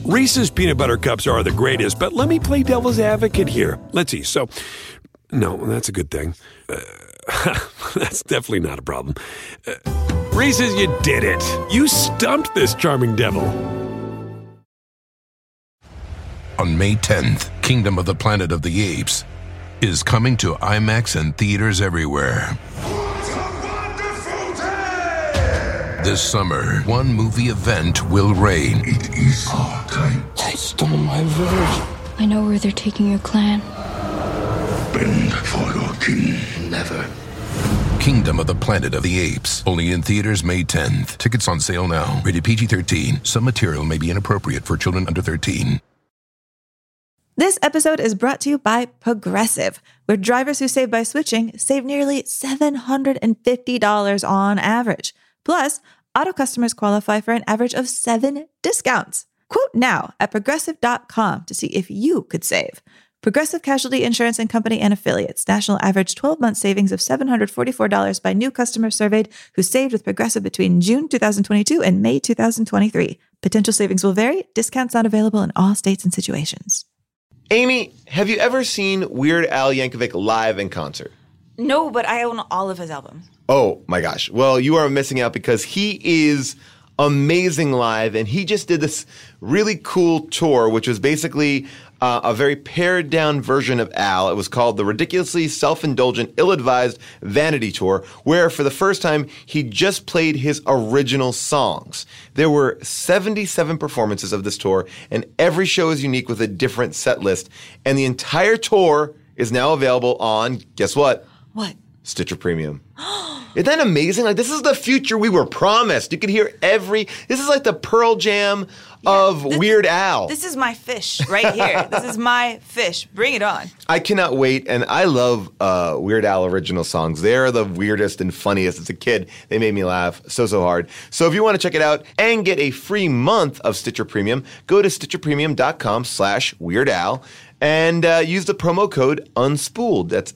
Reese's peanut butter cups are the greatest, but let me play devil's advocate here. Let's see. So, no, that's a good thing. That's definitely not a problem. Reese's, you did it. You stumped this charming devil. On May 10th, Kingdom of the Planet of the Apes is coming to IMAX and theaters everywhere. This summer, one movie event will reign. It is our time. They stole my village. I know where they're taking your clan. Bend for your king. Never. Kingdom of the Planet of the Apes. Only in theaters May 10th. Tickets on sale now. Rated PG-13. Some material may be inappropriate for children under 13. This episode is brought to you by Progressive, where drivers who save by switching save nearly $750 on average. Plus, auto customers qualify for an average of 7 discounts. Quote now at Progressive.com to see if you could save. Progressive Casualty Insurance and Company and Affiliates. National average 12-month savings of $744 by new customers surveyed who saved with Progressive between June 2022 and May 2023. Potential savings will vary. Discounts not available in all states and situations. Amy, have you ever seen Weird Al Yankovic live in concert? No, but I own all of his albums. Oh my gosh. Well, you are missing out because he is amazing live, and he just did this really cool tour, which was basically a very pared down version of Al. It was called the Ridiculously Self-Indulgent, Ill-Advised Vanity Tour, where for the first time, he just played his original songs. There were 77 performances of this tour, and every show is unique with a different set list. And the entire tour is now available on, guess what? What? Stitcher Premium. Isn't that amazing? Like, this is the future we were promised. You could hear this is like the Pearl Jam of Weird Al. This is my fish right here. This is my fish. Bring it on. I cannot wait, and I love Weird Al original songs. They're the weirdest and funniest. As a kid, they made me laugh so hard. So if you want to check it out and get a free month of Stitcher Premium, go to stitcherpremium.com/weirdal and use the promo code UNSPOOLED. That's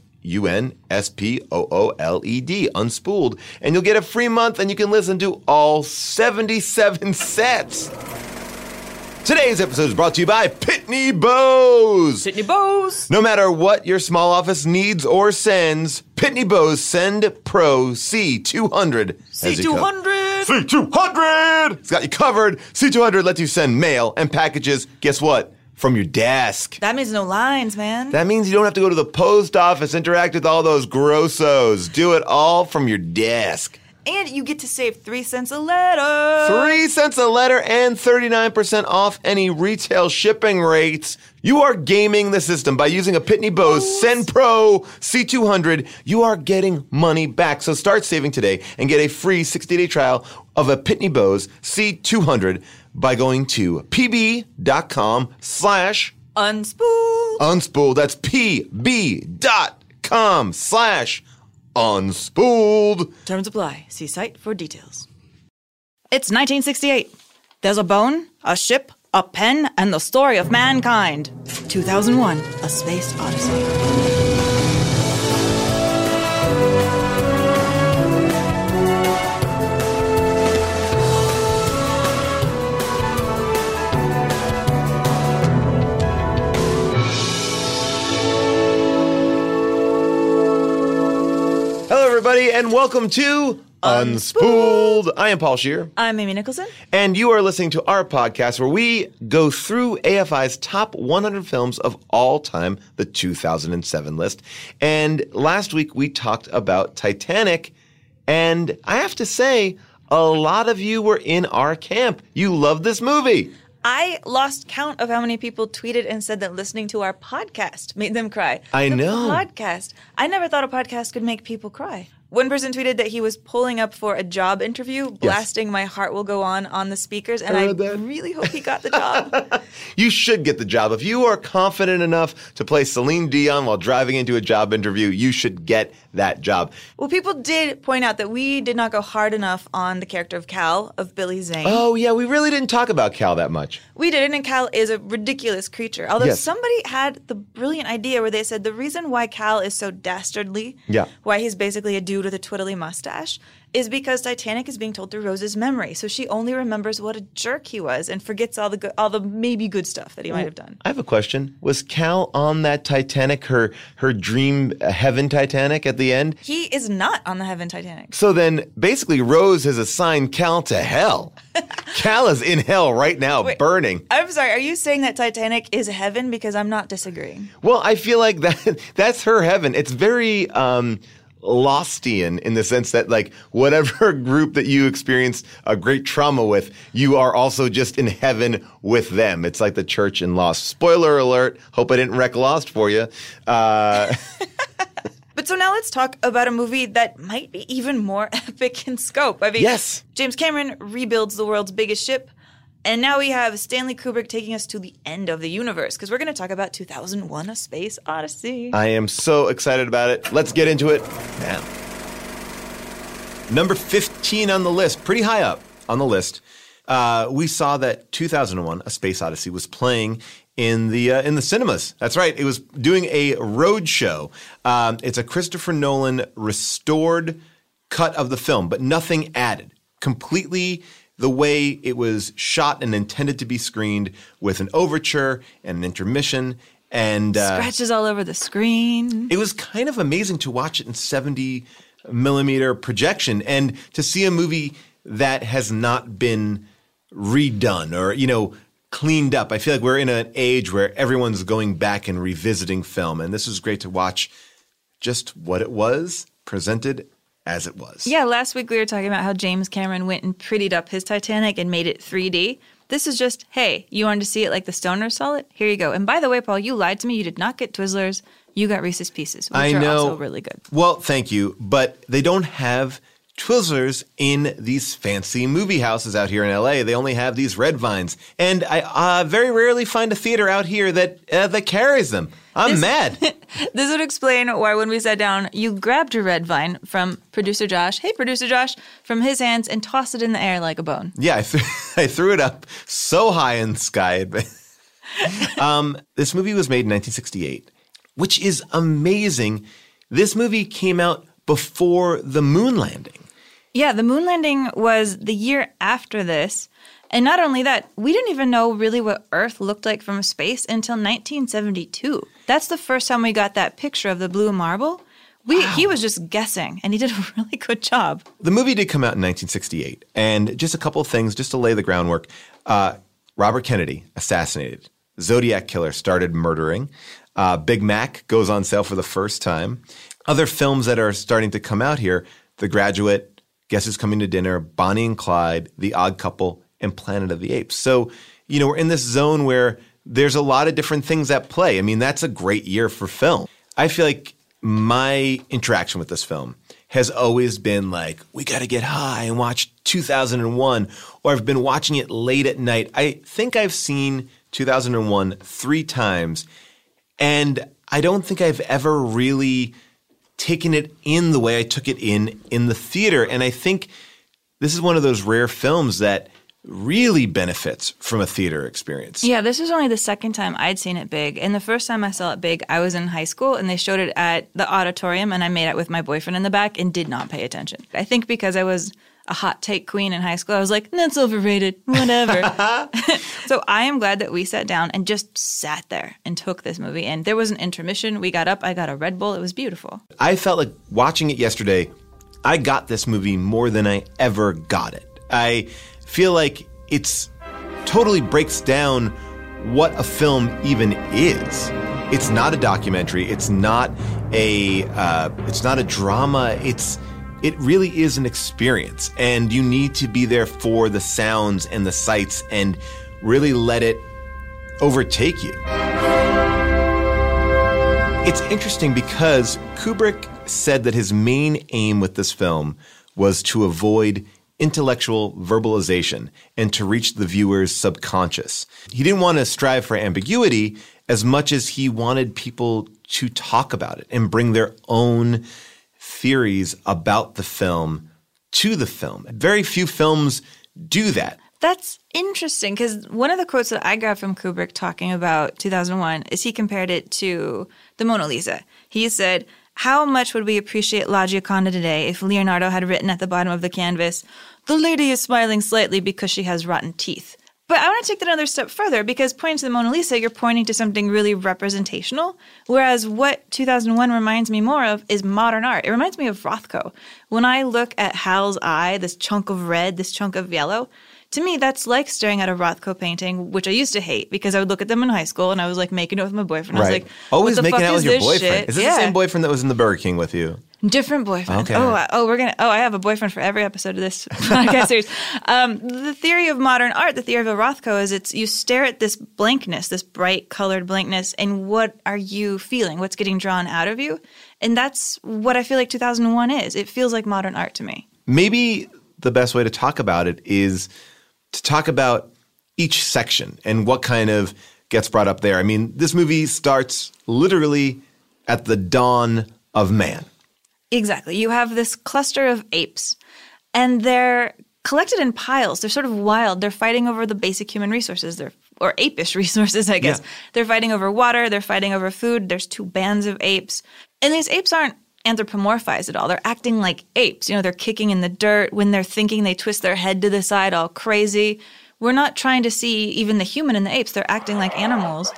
UNSPOOLED, Unspooled. And you'll get a free month and you can listen to all 77 sets. Today's episode is brought to you by Pitney Bowes. Pitney Bowes. No matter what your small office needs or sends, Pitney Bowes Send Pro C200. C200. C200! It's got you covered. C200 lets you send mail and packages, guess what? From your desk. That means no lines, man. That means you don't have to go to the post office, interact with all those grossos. Do it all from your desk. And you get to save 3 cents a letter. 3 cents a letter and 39% off any retail shipping rates. You are gaming the system by using a Pitney Bowes Send Pro C200. You are getting money back. So start saving today and get a free 60-day trial of a Pitney Bowes C200 by going to pb.com/unspool. Unspool. That's pb.com/unspooled. Terms apply. See site for details. It's 1968. There's a bone, a ship, a pen, and the story of mankind. 2001, A Space Odyssey. Everybody, and welcome to Unspooled. I am Paul Scheer. I'm Amy Nicholson. And you are listening to our podcast where we go through AFI's top 100 films of all time, the 2007 list. And last week we talked about Titanic, and I have to say, a lot of you were in our camp. You love this movie. I lost count of how many people tweeted and said that listening to our podcast made them cry. I know. Podcast. I never thought a podcast could make people cry. One person tweeted that he was pulling up for a job interview, blasting My Heart Will Go On the speakers, and I really hope he got the job. You should get the job. If you are confident enough to play Celine Dion while driving into a job interview, you should get that job. Well, people did point out that we did not go hard enough on the character of Cal, of Billy Zane. Oh, yeah, we really didn't talk about Cal that much. We didn't, and Cal is a ridiculous creature. Although somebody had the brilliant idea where they said the reason why Cal is so dastardly, why he's basically a dude with a twiddly mustache, is because Titanic is being told through Rose's memory. So she only remembers what a jerk he was and forgets all the maybe good stuff that he might have done. I have a question. Was Cal on that Titanic, her dream heaven Titanic at the end? He is not on the Heaven Titanic. So then basically Rose has assigned Cal to hell. Cal is in hell right now, burning. I'm sorry, are you saying that Titanic is heaven? Because I'm not disagreeing. Well, I feel like that's her heaven. It's very Lostian in the sense that, like, whatever group that you experience a great trauma with, you are also just in heaven with them. It's like the church in Lost. Spoiler alert. Hope I didn't wreck Lost for you. But so now let's talk about a movie that might be even more epic in scope. I mean, yes. James Cameron rebuilds the world's biggest ship. And now we have Stanley Kubrick taking us to the end of the universe, because we're going to talk about 2001: A Space Odyssey. I am so excited about it. Let's get into it now. Number 15 on the list, pretty high up on the list. We saw that 2001: A Space Odyssey was playing in the cinemas. That's right. It was doing a road show. It's a Christopher Nolan restored cut of the film, but nothing added. Completely the way it was shot and intended to be screened, with an overture and an intermission. And scratches all over the screen. It was kind of amazing to watch it in 70 millimeter projection and to see a movie that has not been redone or, cleaned up. I feel like we're in an age where everyone's going back and revisiting film. And this was great to watch just what it was presented as it was. Yeah, last week we were talking about how James Cameron went and prettied up his Titanic and made it 3D. This is just, hey, you wanted to see it like the Stoners saw it? Here you go. And by the way, Paul, you lied to me. You did not get Twizzlers. You got Reese's Pieces, which are also really good. Well, thank you. But they don't have Twizzlers in these fancy movie houses out here in LA. They only have these Red Vines. And I very rarely find a theater out here that carries them. I'm mad. This would explain why when we sat down, you grabbed a Red Vine from producer Josh, from his hands and tossed it in the air like a bone. Yeah, I threw it up so high in the sky. This movie was made in 1968, which is amazing. This movie came out before the moon landing. Yeah, the moon landing was the year after this. And not only that, we didn't even know really what Earth looked like from space until 1972. That's the first time we got that picture of the blue marble. He was just guessing, and he did a really good job. The movie did come out in 1968. And just a couple of things, just to lay the groundwork. Robert Kennedy, assassinated. Zodiac Killer started murdering. Big Mac goes on sale for the first time. Other films that are starting to come out here, The Graduate, Guess Who's Coming to Dinner, Bonnie and Clyde, The Odd Couple, and Planet of the Apes. So, we're in this zone where there's a lot of different things at play. I mean, that's a great year for film. I feel like my interaction with this film has always been like, we got to get high and watch 2001, or I've been watching it late at night. I think I've seen 2001 3 times, and I don't think I've ever really taken it in the way I took it in the theater. And I think this is one of those rare films that really benefits from a theater experience. Yeah, this was only the second time I'd seen it big. And the first time I saw it big, I was in high school, and they showed it at the auditorium, and I made out with my boyfriend in the back and did not pay attention. I think because I was a hot take queen in high school, I was like, that's overrated, whatever. So I am glad that we sat down and just sat there and took this movie. And there was an intermission. We got up. I got a Red Bull. It was beautiful. I felt like watching it yesterday, I got this movie more than I ever got it. I feel like it's totally breaks down what a film even is. It's not a documentary. It's not a drama. It really is an experience, and you need to be there for the sounds and the sights and really let it overtake you. It's interesting because Kubrick said that his main aim with this film was to avoid intellectual verbalization and to reach the viewer's subconscious. He didn't want to strive for ambiguity as much as he wanted people to talk about it and bring their own theories about the film to the film. Very few films do that. That's interesting, because one of the quotes that I got from Kubrick talking about 2001 is he compared it to the Mona Lisa. He said, how much would we appreciate La Gioconda today if Leonardo had written at the bottom of the canvas, "The lady is smiling slightly because she has rotten teeth"? But I want to take that another step further, because pointing to the Mona Lisa, you're pointing to something really representational, whereas what 2001 reminds me more of is modern art. It reminds me of Rothko. When I look at Hal's eye, this chunk of red, this chunk of yellow, to me, that's like staring at a Rothko painting, which I used to hate because I would look at them in high school and I was like making out with my boyfriend. I was like, always what the making fuck out is with your this boyfriend. shit? Is this the same boyfriend that was in the Burger King with you? Different boyfriend. Okay. I have a boyfriend for every episode of this podcast series. The theory of modern art, the theory of a Rothko, is you stare at this blankness, this bright colored blankness, and what are you feeling? What's getting drawn out of you? And that's what I feel like 2001 is. It feels like modern art to me. Maybe the best way to talk about it is to talk about each section and what kind of gets brought up there. I mean, this movie starts literally at the dawn of man. Exactly. You have this cluster of apes, and they're collected in piles. They're sort of wild. They're fighting over the basic human resources, or apish resources, I guess. Yeah. They're fighting over water. They're fighting over food. There's 2 bands of apes. And these apes aren't anthropomorphized at all. They're acting like apes. They're kicking in the dirt. When they're thinking, they twist their head to the side all crazy. We're not trying to see even the human in the apes. They're acting like animals.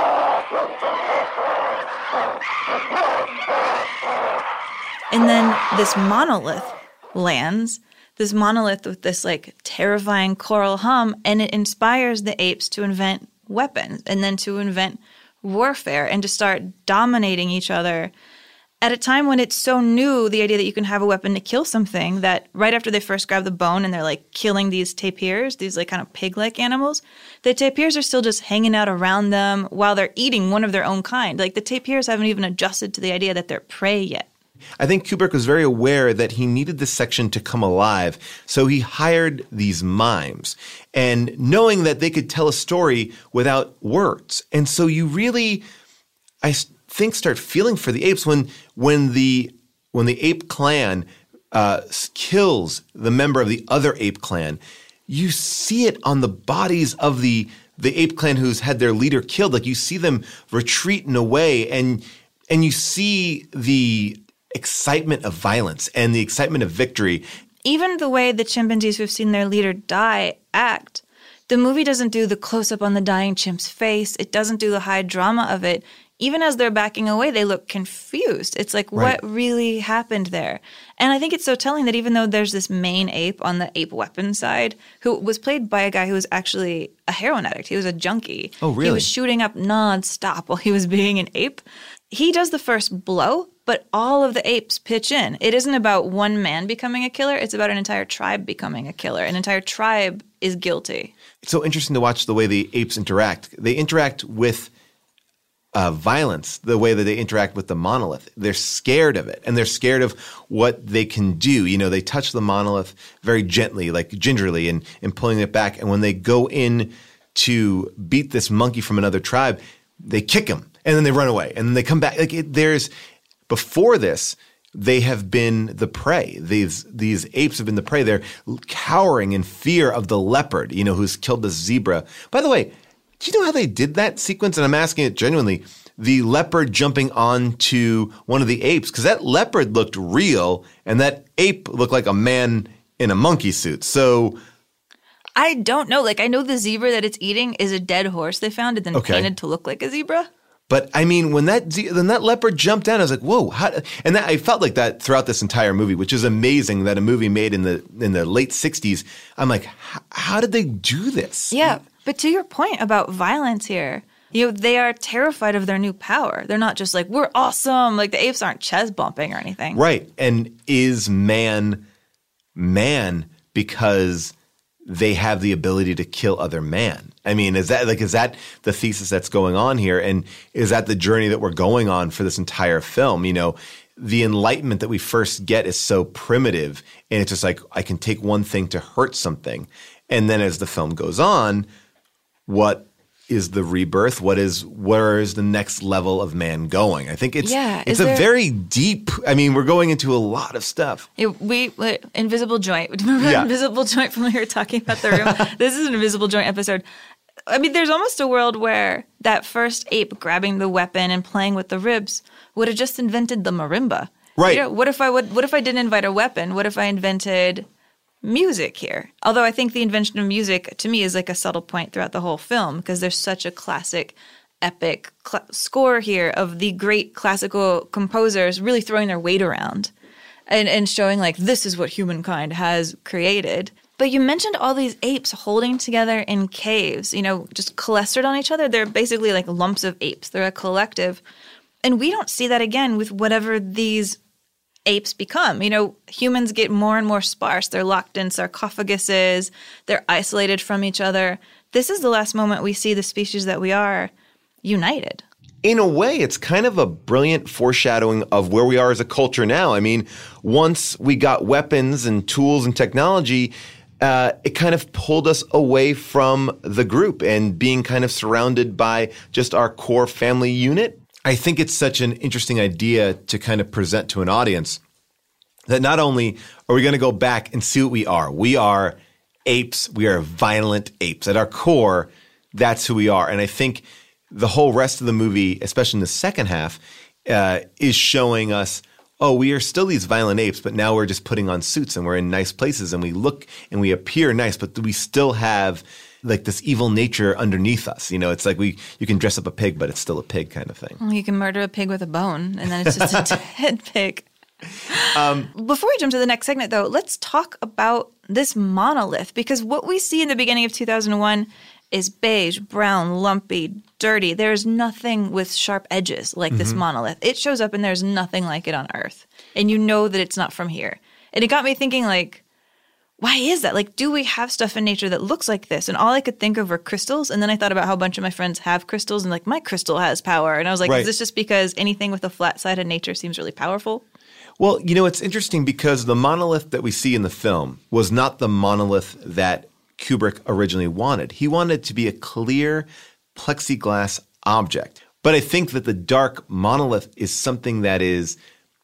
And then this monolith lands, this monolith with this terrifying choral hum, and it inspires the apes to invent weapons and then to invent warfare and to start dominating each other at a time when it's so new, the idea that you can have a weapon to kill something, that right after they first grab the bone and they're killing these tapirs, these kind of pig-like animals, the tapirs are still just hanging out around them while they're eating one of their own kind. The tapirs haven't even adjusted to the idea that they're prey yet. I think Kubrick was very aware that he needed this section to come alive, so he hired these mimes, and knowing that they could tell a story without words. And so you really, I think, start feeling for the apes when the ape clan kills the member of the other ape clan. You see it on the bodies of the ape clan who's had their leader killed. You see them retreating away, and you see the excitement of violence and the excitement of victory. Even the way the chimpanzees who've seen their leader die act, the movie doesn't do the close-up on the dying chimp's face. It doesn't do the high drama of it. Even as they're backing away, they look confused. It's what really happened there? And I think it's so telling that even though there's this main ape on the ape weapon side, who was played by a guy who was actually a heroin addict. He was a junkie. Oh, really? He was shooting up nonstop while he was being an ape. He does the first blow, but all of the apes pitch in. It isn't about one man becoming a killer. It's about an entire tribe becoming a killer. An entire tribe is guilty. It's so interesting to watch the way the apes interact. They interact with violence, the way that they interact with the monolith. They're scared of it, and they're scared of what they can do. They touch the monolith very gently, gingerly, and pulling it back. And when they go in to beat this monkey from another tribe, they kick him, and then they run away, and then they come back. Before this, they have been the prey. These apes have been the prey. They're cowering in fear of the leopard, who's killed the zebra. By the way, do you know how they did that sequence? And I'm asking it genuinely. The leopard jumping onto one of the apes, because that leopard looked real, and that ape looked like a man in a monkey suit. So I don't know. I know the zebra that it's eating is a dead horse they found and then painted to look like a zebra. But I mean, when that leopard jumped down, I was like, "Whoa!" I felt like that throughout this entire movie, which is amazing that a movie made in the late '60s. I'm like, how did they do this? Yeah, but to your point about violence here, they are terrified of their new power. They're not just we're awesome. The apes aren't chest bumping or anything, right? And is man because they have the ability to kill other man? I mean, is that the thesis that's going on here? And is that the journey that we're going on for this entire film? The enlightenment that we first get is so primitive, and it's just I can take one thing to hurt something. And then as the film goes on, what is the rebirth? where is the next level of man going? I think it's a very deep, we're going into a lot of stuff. Invisible Joint. Remember that Invisible Joint from when we were talking about The Room? This is an Invisible Joint episode. There's almost a world where that first ape grabbing the weapon and playing with the ribs would have just invented the marimba. Right. You know, what if I didn't invite a weapon? What if I invented music here? Although I think the invention of music, to me, is like a subtle point throughout the whole film, because there's such a classic, epic score here of the great classical composers really throwing their weight around and showing, like, this is what humankind has created. But you mentioned all these apes holding together in caves, you know, just clustered on each other. They're basically like lumps of apes. They're a collective. And we don't see that again with whatever these apes become. You know, humans get more and more sparse. They're locked in sarcophaguses. They're isolated from each other. This is the last moment we see the species that we are united. In a way, it's kind of a brilliant foreshadowing of where we are as a culture now. I mean, once we got weapons and tools and technology, it kind of pulled us away from the group and being kind of surrounded by just our core family unit. I think it's such an interesting idea to kind of present to an audience that not only are we going to go back and see what we are apes, we are violent apes. At our core, that's who we are. And I think the whole rest of the movie, especially in the second half, is showing us, oh, we are still these violent apes, but now we're just putting on suits and we're in nice places and we look and we appear nice, but we still have like this evil nature underneath us. You know, it's like you can dress up a pig, but it's still a pig kind of thing. Well, you can murder a pig with a bone, and then it's just a dead pig. Before we jump to the next segment, though, let's talk about this monolith, because what we see in the beginning of 2001 is beige, brown, lumpy, dirty. There's nothing with sharp edges like this monolith. It shows up and there's nothing like it on Earth. And you know that it's not from here. And it got me thinking, like, why is that? Like, do we have stuff in nature that looks like this? And all I could think of were crystals. And then I thought about how a bunch of my friends have crystals and, like, my crystal has power. And I was like, Is this just because anything with a flat side in nature seems really powerful? Well, you know, it's interesting because the monolith that we see in the film was not the monolith that Kubrick originally wanted. He wanted it to be a clear plexiglass object. But I think that the dark monolith is something that is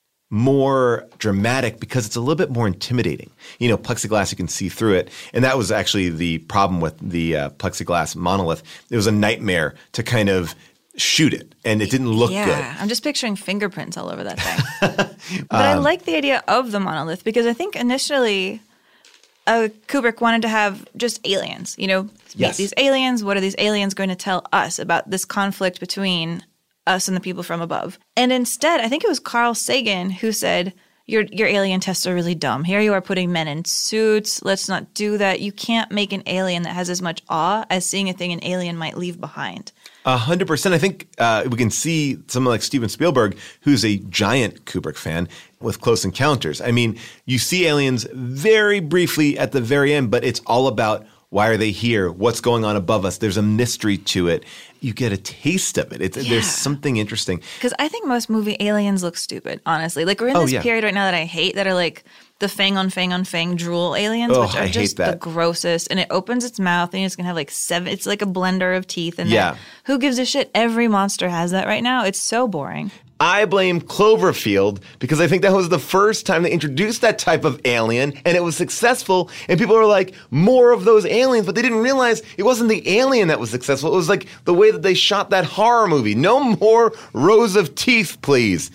more dramatic because it's a little bit more intimidating. You know, plexiglass, you can see through it. And that was actually the problem with the plexiglass monolith. It was a nightmare to kind of shoot it, and it didn't look good. Yeah, I'm just picturing fingerprints all over that thing. But I like the idea of the monolith because I think initially Kubrick wanted to have just aliens, you know, meet these aliens. What are these aliens going to tell us about this conflict between us and the people from above? And instead, I think it was Carl Sagan who said, your alien tests are really dumb. Here you are putting men in suits. Let's not do that. You can't make an alien that has as much awe as seeing a thing an alien might leave behind. 100%. I think we can see someone like Steven Spielberg, who's a giant Kubrick fan, with Close Encounters. I mean, you see aliens very briefly at the very end, but it's all about why are they here? What's going on above us? There's a mystery to it. You get a taste of it. There's something interesting. Because I think most movie aliens look stupid, honestly. Like, we're in this period right now that I hate that are like the fang on fang drool aliens, which are just the grossest. And it opens its mouth and it's going to have like 7. It's like a blender of teeth. And who gives a shit? Every monster has that right now. It's so boring. I blame Cloverfield because I think that was the first time they introduced that type of alien and it was successful. And people were like, more of those aliens, but they didn't realize it wasn't the alien that was successful. It was like the way that they shot that horror movie. No more rows of teeth, please.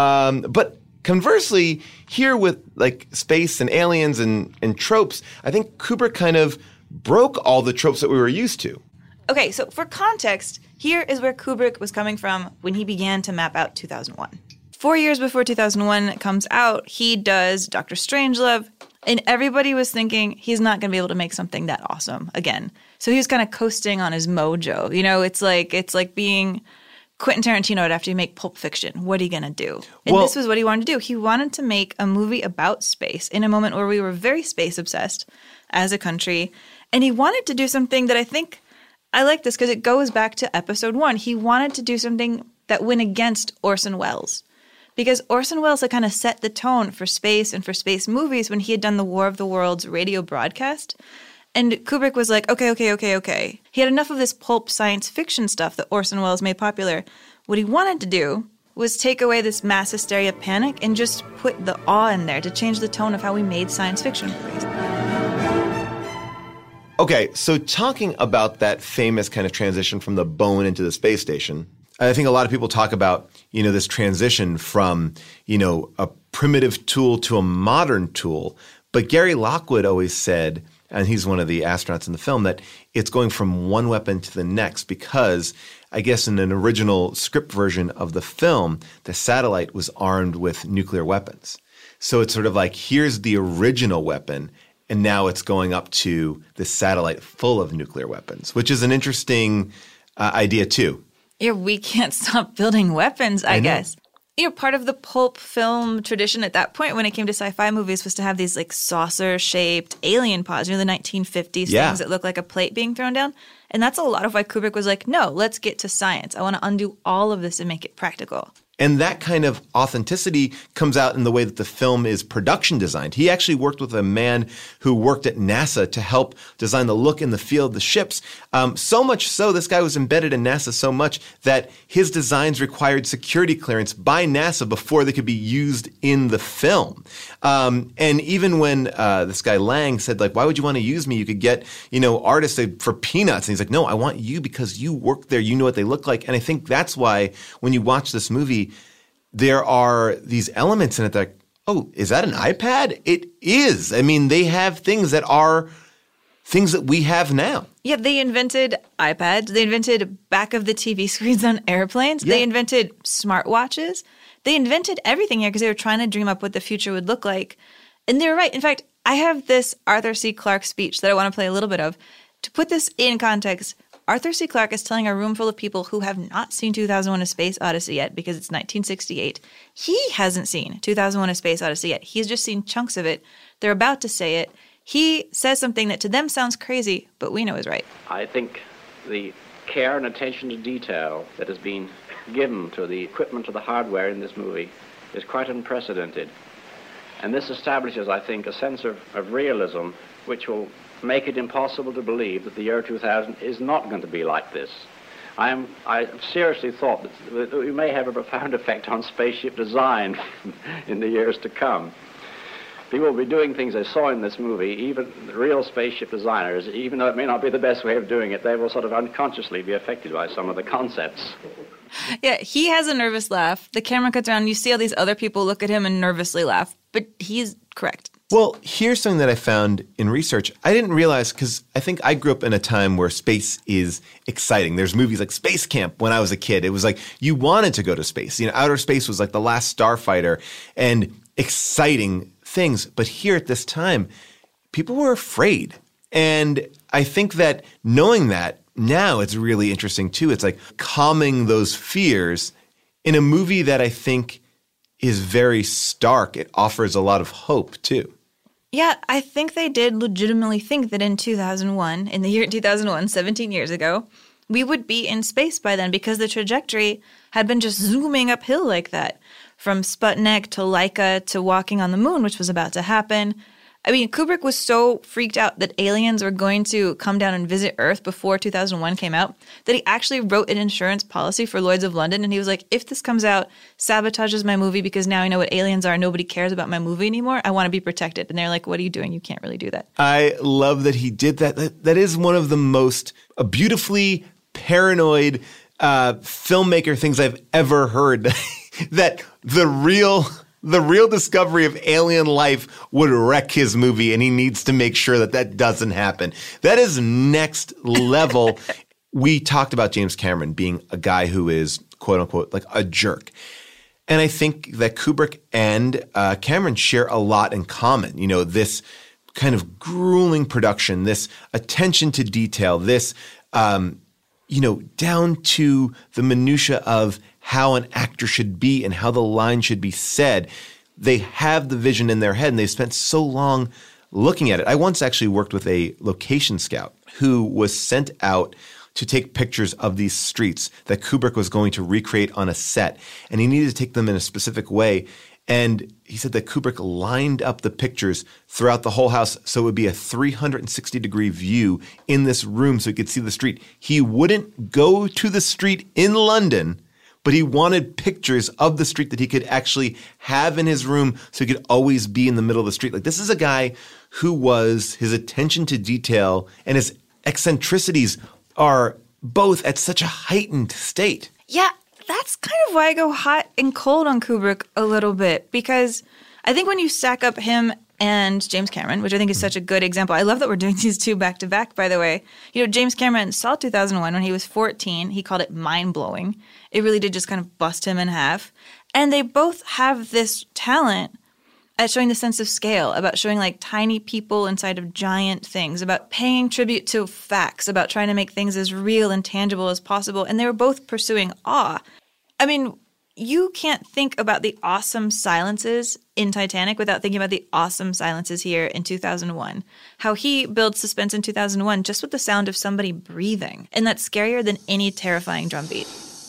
But conversely, here with like space and aliens and tropes, I think Kubrick kind of broke all the tropes that we were used to. Okay, so for context, here is where Kubrick was coming from when he began to map out 2001. 4 years before 2001 comes out, he does Dr. Strangelove, and everybody was thinking he's not going to be able to make something that awesome again. So he was kind of coasting on his mojo. You know, it's like being Quentin Tarantino after you make Pulp Fiction. What are you going to do? And this was what he wanted to do. He wanted to make a movie about space in a moment where we were very space obsessed as a country, and he wanted to do something that I think I like this because it goes back to episode 1. He wanted to do something that went against Orson Welles. Because Orson Welles had kind of set the tone for space and for space movies when he had done the War of the Worlds radio broadcast. And Kubrick was like, okay. He had enough of this pulp science fiction stuff that Orson Welles made popular. What he wanted to do was take away this mass hysteria panic and just put the awe in there to change the tone of how we made science fiction movies. Okay, so talking about that famous kind of transition from the bone into the space station, I think a lot of people talk about, this transition from, a primitive tool to a modern tool. But Gary Lockwood always said, and he's one of the astronauts in the film, that it's going from one weapon to the next because I guess in an original script version of the film, the satellite was armed with nuclear weapons. So it's sort of like, here's the original weapon, and now it's going up to the satellite full of nuclear weapons, which is an interesting idea too. Yeah, we can't stop building weapons, I guess. Part of the pulp film tradition at that point when it came to sci-fi movies was to have these like saucer-shaped alien pods, the 1950s things that look like a plate being thrown down. And that's a lot of why Kubrick was like, no, let's get to science. I want to undo all of this and make it practical. And that kind of authenticity comes out in the way that the film is production designed. He actually worked with a man who worked at NASA to help design the look and the feel of the ships. So much so, this guy was embedded in NASA so much that his designs required security clearance by NASA before they could be used in the film. And even when this guy Lang said, like, why would you want to use me? You could get, artists for peanuts. And he's like, no, I want you because you work there. You know what they look like. And I think that's why when you watch this movie, there are these elements in it that, oh, is that an iPad? It is. I mean, they have things that are things that we have now. Yeah, they invented iPads. They invented back of the TV screens on airplanes. Yeah. They invented smartwatches. They invented everything here because they were trying to dream up what the future would look like. And they were right. In fact, I have this Arthur C. Clarke speech that I want to play a little bit of. To put this in context, Arthur C. Clarke is telling a room full of people who have not seen 2001: A Space Odyssey yet because it's 1968. He hasn't seen 2001: A Space Odyssey yet. He's just seen chunks of it. They're about to say it. He says something that to them sounds crazy, but we know is right. I think the care and attention to detail that has been given to the equipment, to the hardware in this movie is quite unprecedented. And this establishes, I think, a sense of realism which will make it impossible to believe that the year 2000 is not going to be like this. I seriously thought that we may have a profound effect on spaceship design in the years to come. People will be doing things they saw in this movie, even real spaceship designers, even though it may not be the best way of doing it, they will sort of unconsciously be affected by some of the concepts. Yeah, he has a nervous laugh. The camera cuts around, you see all these other people look at him and nervously laugh, but he's correct. Well, here's something that I found in research. I didn't realize, because I think I grew up in a time where space is exciting. There's movies like Space Camp when I was a kid. It was like you wanted to go to space. Outer space was like the last starfighter and exciting things. But here at this time, people were afraid. And I think that knowing that now it's really interesting too. It's like calming those fears in a movie that I think is very stark. It offers a lot of hope too. Yeah, I think they did legitimately think that in 2001, in the year 2001, 17 years ago, we would be in space by then because the trajectory had been just zooming uphill like that. From Sputnik to Laika to walking on the moon, which was about to happen. I mean, Kubrick was so freaked out that aliens were going to come down and visit Earth before 2001 came out that he actually wrote an insurance policy for Lloyd's of London. And he was like, if this comes out, sabotages my movie because now I know what aliens are. Nobody cares about my movie anymore. I want to be protected. And they're like, what are you doing? You can't really do that. I love that he did that. That is one of the most beautifully paranoid filmmaker things I've ever heard. That the real discovery of alien life would wreck his movie, and he needs to make sure that that doesn't happen. That is next level. We talked about James Cameron being a guy who is, quote unquote, like a jerk. And I think that Kubrick and Cameron share a lot in common. This kind of grueling production, this attention to detail, this, down to the minutia of how an actor should be and how the line should be said. They have the vision in their head, and they've spent so long looking at it. I once actually worked with a location scout who was sent out to take pictures of these streets that Kubrick was going to recreate on a set, and he needed to take them in a specific way. And he said that Kubrick lined up the pictures throughout the whole house so it would be a 360-degree view in this room so he could see the street. He wouldn't go to the street in London, but he wanted pictures of the street that he could actually have in his room so he could always be in the middle of the street. Like, this is a guy his attention to detail and his eccentricities are both at such a heightened state. Yeah, that's kind of why I go hot and cold on Kubrick a little bit, because I think when you stack up him and James Cameron, which I think is such a good example. I love that we're doing these two back to back, by the way. James Cameron saw 2001 when he was 14. He called it mind-blowing. It really did just kind of bust him in half. And they both have this talent at showing the sense of scale, about showing like tiny people inside of giant things, about paying tribute to facts, about trying to make things as real and tangible as possible. And they were both pursuing awe. I mean, you can't think about the awesome silences in Titanic without thinking about the awesome silences here in 2001. How he builds suspense in 2001 just with the sound of somebody breathing. And that's scarier than any terrifying drum beat.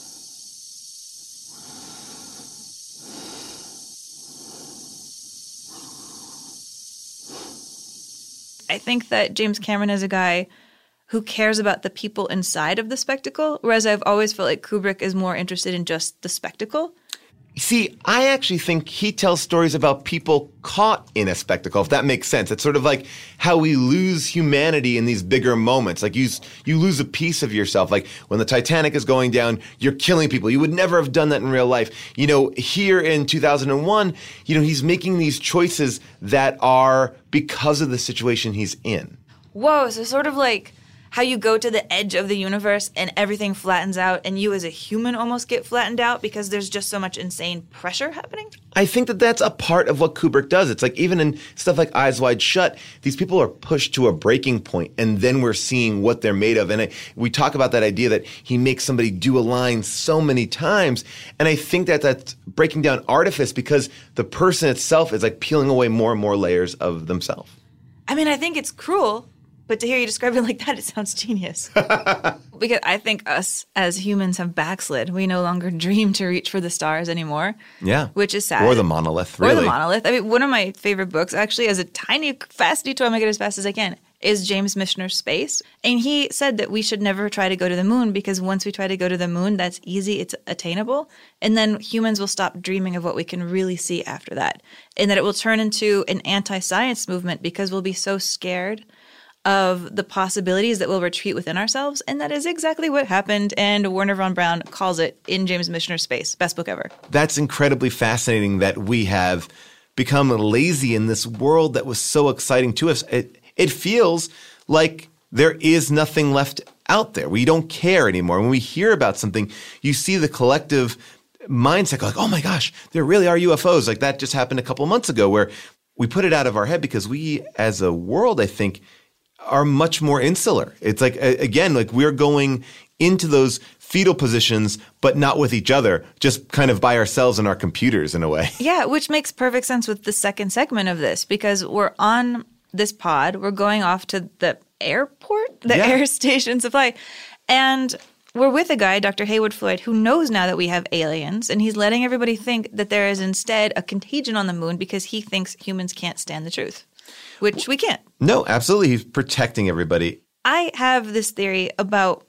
I think that James Cameron is a guy who cares about the people inside of the spectacle, whereas I've always felt like Kubrick is more interested in just the spectacle. See, I actually think he tells stories about people caught in a spectacle, if that makes sense. It's sort of like how we lose humanity in these bigger moments. Like you lose a piece of yourself. Like when the Titanic is going down, you're killing people. You would never have done that in real life. Here in 2001, he's making these choices that are because of the situation he's in. Whoa, so sort of like how you go to the edge of the universe and everything flattens out and you as a human almost get flattened out because there's just so much insane pressure happening? I think that that's a part of what Kubrick does. It's like even in stuff like Eyes Wide Shut, these people are pushed to a breaking point and then we're seeing what they're made of. And we talk about that idea that he makes somebody do a line so many times. And I think that that's breaking down artifice because the person itself is like peeling away more and more layers of themselves. I mean, I think it's cruel. But to hear you describe it like that, it sounds genius. Because I think us as humans have backslid. We no longer dream to reach for the stars anymore. Yeah. Which is sad. Or the monolith, really. Or the monolith. I mean, one of my favorite books, actually, as a tiny, fast detour, I'm going to get as fast as I can, is James Michener's Space. And he said that we should never try to go to the moon because once we try to go to the moon, that's easy, it's attainable. And then humans will stop dreaming of what we can really see after that. And that it will turn into an anti-science movement because we'll be so scared of the possibilities that we'll retreat within ourselves. And that is exactly what happened. And Werner von Braun calls it in James Michener's Space. Best book ever. That's incredibly fascinating that we have become lazy in this world that was so exciting to us. It feels like there is nothing left out there. We don't care anymore. When we hear about something, you see the collective mindset like, oh my gosh, there really are UFOs. Like that just happened a couple of months ago where we put it out of our head because we as a world, I think, are much more insular. It's like, again, like we're going into those fetal positions, but not with each other, just kind of by ourselves and our computers in a way. Yeah, which makes perfect sense with the second segment of this because we're on this pod, we're going off to the airport, the air station supply, and we're with a guy, Dr. Heywood Floyd, who knows now that we have aliens, and he's letting everybody think that there is instead a contagion on the moon because he thinks humans can't stand the truth. Which we can't. No, absolutely. He's protecting everybody. I have this theory about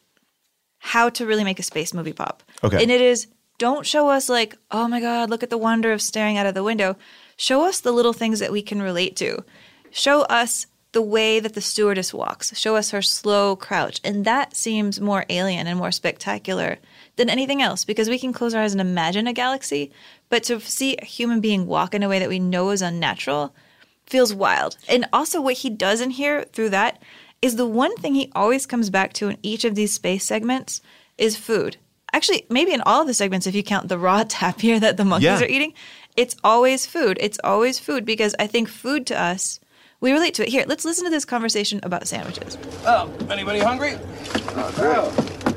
how to really make a space movie pop. Okay. And it is, don't show us like, oh my God, look at the wonder of staring out of the window. Show us the little things that we can relate to. Show us the way that the stewardess walks. Show us her slow crouch. And that seems more alien and more spectacular than anything else because we can close our eyes and imagine a galaxy. But to see a human being walk in a way that we know is unnatural feels wild. And also what he does in here through that is the one thing he always comes back to in each of these space segments is food. Actually, maybe in all of the segments, if you count the raw tapir that the monkeys are eating, it's always food. It's always food because I think food to us, we relate to it. Here, let's listen to this conversation about sandwiches. Oh, anybody hungry? Oh, great.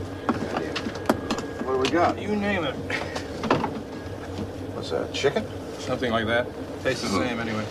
What do we got? You name it. What's that, chicken? Something like that. Tastes the same anyway.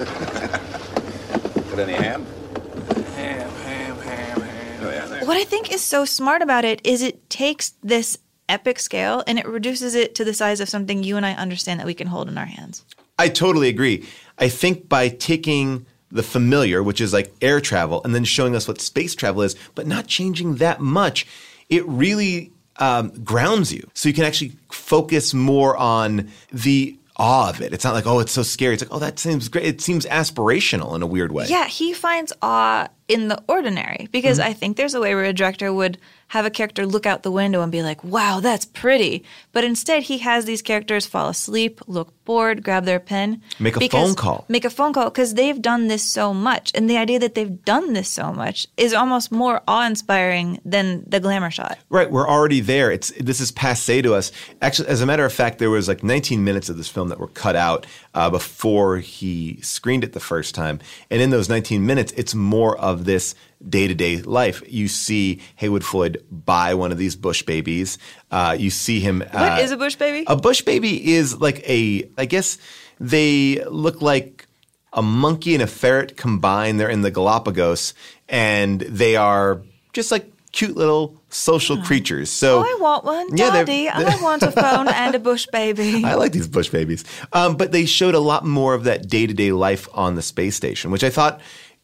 Got any ham? Ham. Oh, yeah. What I think is so smart about it is it takes this epic scale and it reduces it to the size of something you and I understand that we can hold in our hands. I totally agree. I think by taking the familiar, which is like air travel, and then showing us what space travel is, but not changing that much, it really grounds you. So you can actually focus more on the awe of it. It's not like, oh, it's so scary. It's like, oh, that seems great. It seems aspirational in a weird way. Yeah, he finds awe in the ordinary because I think there's a way where a director would have a character look out the window and be like, wow, that's pretty. But instead, he has these characters fall asleep, look bored, grab their pen. Make a phone call because they've done this so much. And the idea that they've done this so much is almost more awe-inspiring than the glamour shot. Right. We're already there. This is passé to us. Actually, as a matter of fact, there was like 19 minutes of this film that were cut out before he screened it the first time. And in those 19 minutes, it's more of this day-to-day life. You see Haywood Floyd buy one of these Bush babies. You see him what is a Bush baby? A Bush baby is like I guess they look like a monkey and a ferret combined. They're in the Galapagos, and they are just like cute little social creatures. So I want one. Daddy, I want a phone and a Bush baby. I like these Bush babies. But they showed a lot more of that day-to-day life on the space station, which I thought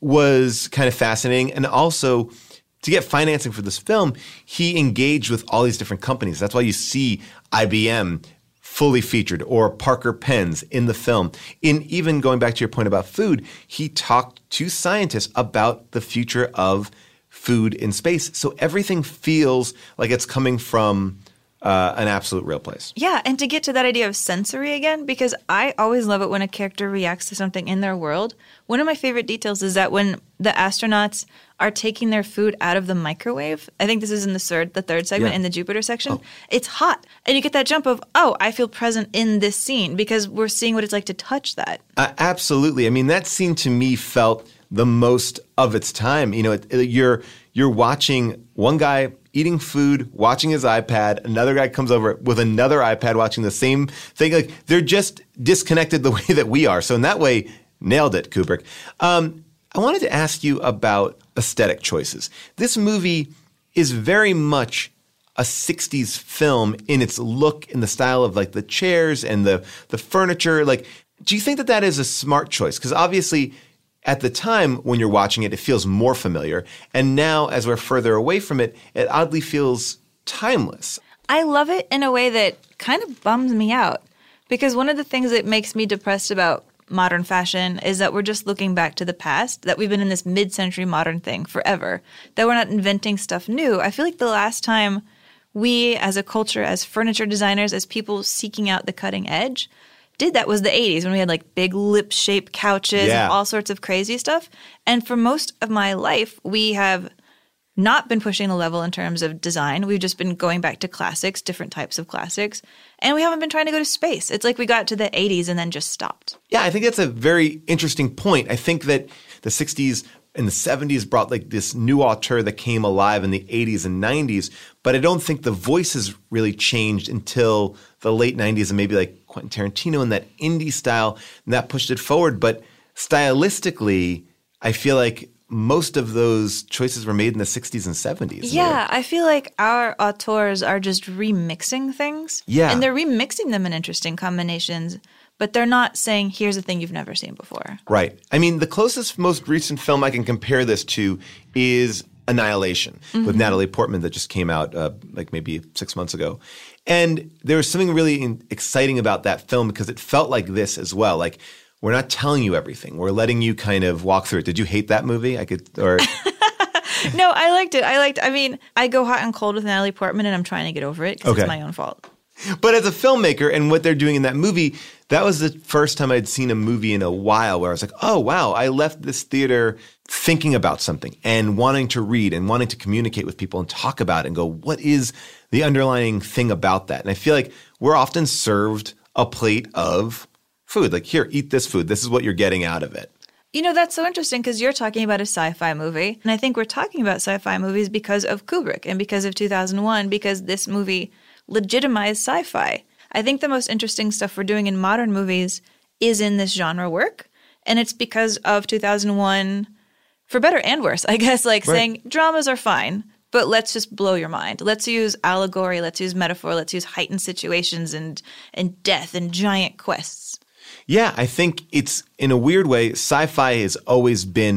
was kind of fascinating. And also, to get financing for this film, he engaged with all these different companies. That's why you see IBM fully featured or Parker Pens in the film. In even going back to your point about food, he talked to scientists about the future of food in space. So everything feels like it's coming from an absolute real place. Yeah, and to get to that idea of sensory again, because I always love it when a character reacts to something in their world. One of my favorite details is that when the astronauts are taking their food out of the microwave, I think this is in the third segment in the Jupiter section, it's hot. And you get that jump of, oh, I feel present in this scene because we're seeing what it's like to touch that. Absolutely. I mean, that scene to me felt the most of its time. You know, you're watching one guy eating food, watching his iPad. Another guy comes over with another iPad watching the same thing. Like, they're just disconnected the way that we are. So in that way, nailed it, Kubrick. I wanted to ask you about aesthetic choices. This movie is very much a 60s film in its look, in the style of like the chairs and the furniture. Like, do you think that is a smart choice? Because obviously, at the time when you're watching it, it feels more familiar. And now, as we're further away from it, it oddly feels timeless. I love it in a way that kind of bums me out. Because one of the things that makes me depressed about modern fashion is that we're just looking back to the past, that we've been in this mid-century modern thing forever, that we're not inventing stuff new. I feel like the last time we, as a culture, as furniture designers, as people seeking out the cutting edge, did that was the 80s when we had like big lip-shaped couches and all sorts of crazy stuff. And for most of my life, we have not been pushing the level in terms of design. We've just been going back to classics, different types of classics. And we haven't been trying to go to space. It's like we got to the 80s and then just stopped. Yeah, I think that's a very interesting point. I think that the 60s and the 70s brought like this new auteur that came alive in the 80s and 90s. But I don't think the voices really changed until the late 90s and maybe like Quentin Tarantino and that indie style, and that pushed it forward. But stylistically, I feel like most of those choices were made in the 60s and 70s. Yeah, I feel like our auteurs are just remixing things. Yeah. And they're remixing them in interesting combinations, but they're not saying, here's a thing you've never seen before. Right. I mean, the closest, most recent film I can compare this to is Annihilation with Natalie Portman that just came out like maybe 6 months ago. And there was something really exciting about that film because it felt like this as well. Like, we're not telling you everything. We're letting you kind of walk through it. Did you hate that movie? No, I liked it. I mean, I go hot and cold with Natalie Portman, and I'm trying to get over it because it's my own fault. But as a filmmaker and what they're doing in that movie, that was the first time I'd seen a movie in a while where I was like, oh, wow, I left this theater thinking about something and wanting to read and wanting to communicate with people and talk about it and go, what is the underlying thing about that? And I feel like we're often served a plate of food. Like, here, eat this food. This is what you're getting out of it. You know, that's so interesting because you're talking about a sci-fi movie. And I think we're talking about sci-fi movies because of Kubrick and because of 2001, because this movie legitimized sci-fi. I think the most interesting stuff we're doing in modern movies is in this genre work. And it's because of 2001, for better and worse, I guess, like saying dramas are fine, but let's just blow your mind. Let's use allegory, let's use metaphor, let's use heightened situations and death and giant quests. Yeah, I think it's, in a weird way, sci-fi has always been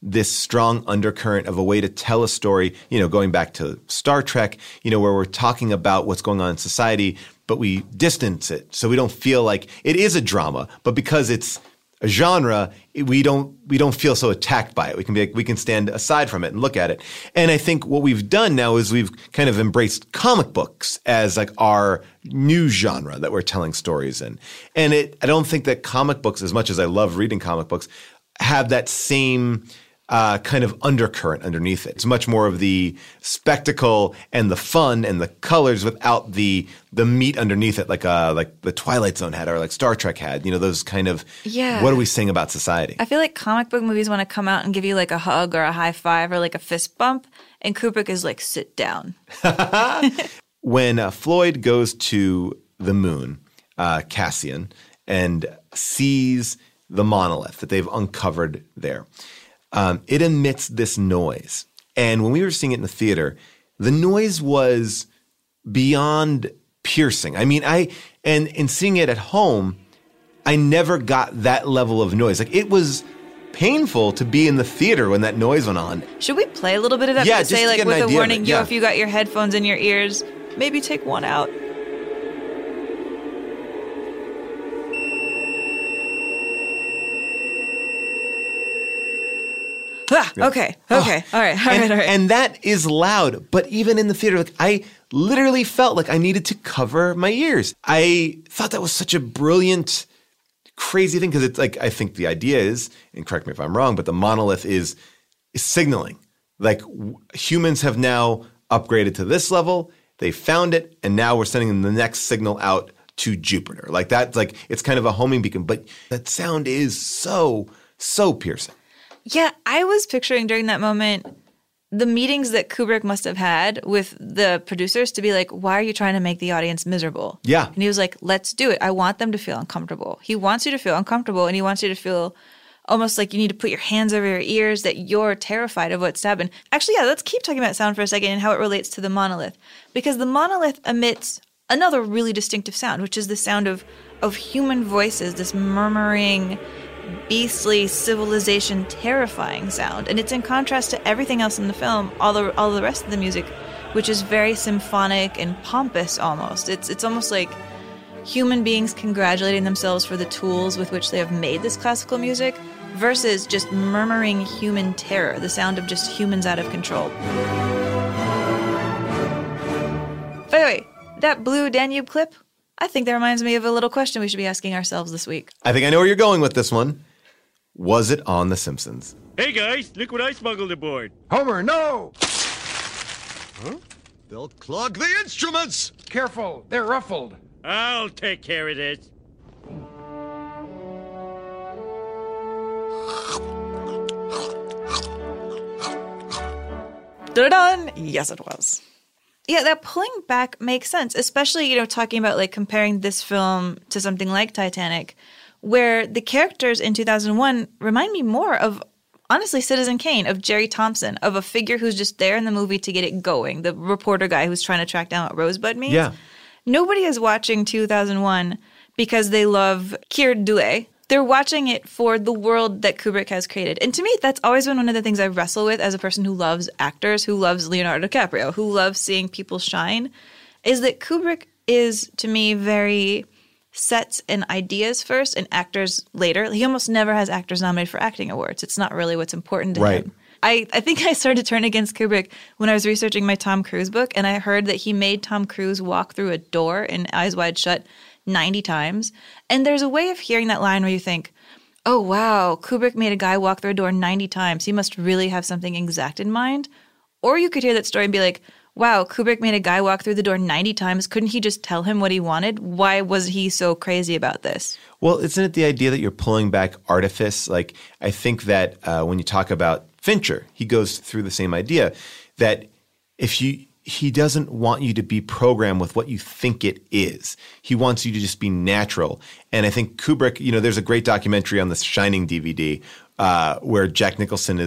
this strong undercurrent of a way to tell a story, going back to Star Trek, where we're talking about what's going on in society, but we distance it. So we don't feel like it is a drama, but because it's a genre, we don't feel so attacked by it. We can stand aside from it and look at it. And I think what we've done now is we've kind of embraced comic books as like our new genre that we're telling stories in. And I don't think that comic books, as much as I love reading comic books, have that same kind of undercurrent underneath it. It's much more of the spectacle and the fun and the colors without the meat underneath it, like the Twilight Zone had or like Star Trek had. Those kind of what are we saying about society? I feel like comic book movies want to come out and give you like a hug or a high five or like a fist bump, and Kubrick is like, sit down. When Floyd goes to the moon, Cassian, and sees the monolith that they've uncovered there, it emits this noise. And when we were seeing it in the theater, the noise was beyond piercing. I mean, and in seeing it at home, I never got that level of noise. Like, it was painful to be in the theater when that noise went on. Should we play a little bit of that? Yeah, to just say, to like, get an with a idea of warning, it, yeah. if you got your headphones in your ears, maybe take one out. Okay. All right. And that is loud. But even in the theater, like, I literally felt like I needed to cover my ears. I thought that was such a brilliant, crazy thing, because it's like, I think the idea is, and correct me if I'm wrong, but the monolith is signaling. Like, humans have now upgraded to this level. They found it, and now we're sending the next signal out to Jupiter. Like, that's like, it's kind of a homing beacon. But that sound is so piercing. Yeah, I was picturing during that moment the meetings that Kubrick must have had with the producers to be like, why are you trying to make the audience miserable? Yeah. And he was like, let's do it. I want them to feel uncomfortable. He wants you to feel uncomfortable, and he wants you to feel almost like you need to put your hands over your ears, that you're terrified of what's happened. Actually, yeah, let's keep talking about sound for a second and how it relates to the monolith. Because the monolith emits another really distinctive sound, which is the sound of human voices, this murmuring, beastly, civilization terrifying sound. And it's in contrast to everything else in the film, all the rest of the music, which is very symphonic and pompous almost. It's almost like human beings congratulating themselves for the tools with which they have made this classical music versus just murmuring human terror, the sound of just humans out of control. By the way, that Blue Danube clip, I think that reminds me of a little question we should be asking ourselves this week. I think I know where you're going with this one. Was it on The Simpsons? Hey guys, look what I smuggled aboard. Homer, no! Huh? They'll clog the instruments! Careful, they're ruffled. I'll take care of this. Da-da-dun! Yes, it was. Yeah, that pulling back makes sense, especially, talking about like comparing this film to something like Titanic, where the characters in 2001 remind me more of, honestly, Citizen Kane, of Jerry Thompson, of a figure who's just there in the movie to get it going, the reporter guy who's trying to track down what Rosebud means. Yeah. Nobody is watching 2001 because they love Keir Dullea. They're watching it for the world that Kubrick has created. And to me, that's always been one of the things I wrestle with as a person who loves actors, who loves Leonardo DiCaprio, who loves seeing people shine, is that Kubrick is, to me, very sets and ideas first and actors later. He almost never has actors nominated for acting awards. It's not really what's important to him. I think I started to turn against Kubrick when I was researching my Tom Cruise book, and I heard that he made Tom Cruise walk through a door in Eyes Wide Shut 90 times. And there's a way of hearing that line where you think, oh, wow, Kubrick made a guy walk through a door 90 times. He must really have something exact in mind. Or you could hear that story and be like, wow, Kubrick made a guy walk through the door 90 times. Couldn't he just tell him what he wanted? Why was he so crazy about this? Well, isn't it the idea that you're pulling back artifice? Like, I think that when you talk about Fincher, he goes through the same idea that he doesn't want you to be programmed with what you think it is. He wants you to just be natural. And I think Kubrick, there's a great documentary on the Shining DVD where Jack Nicholson is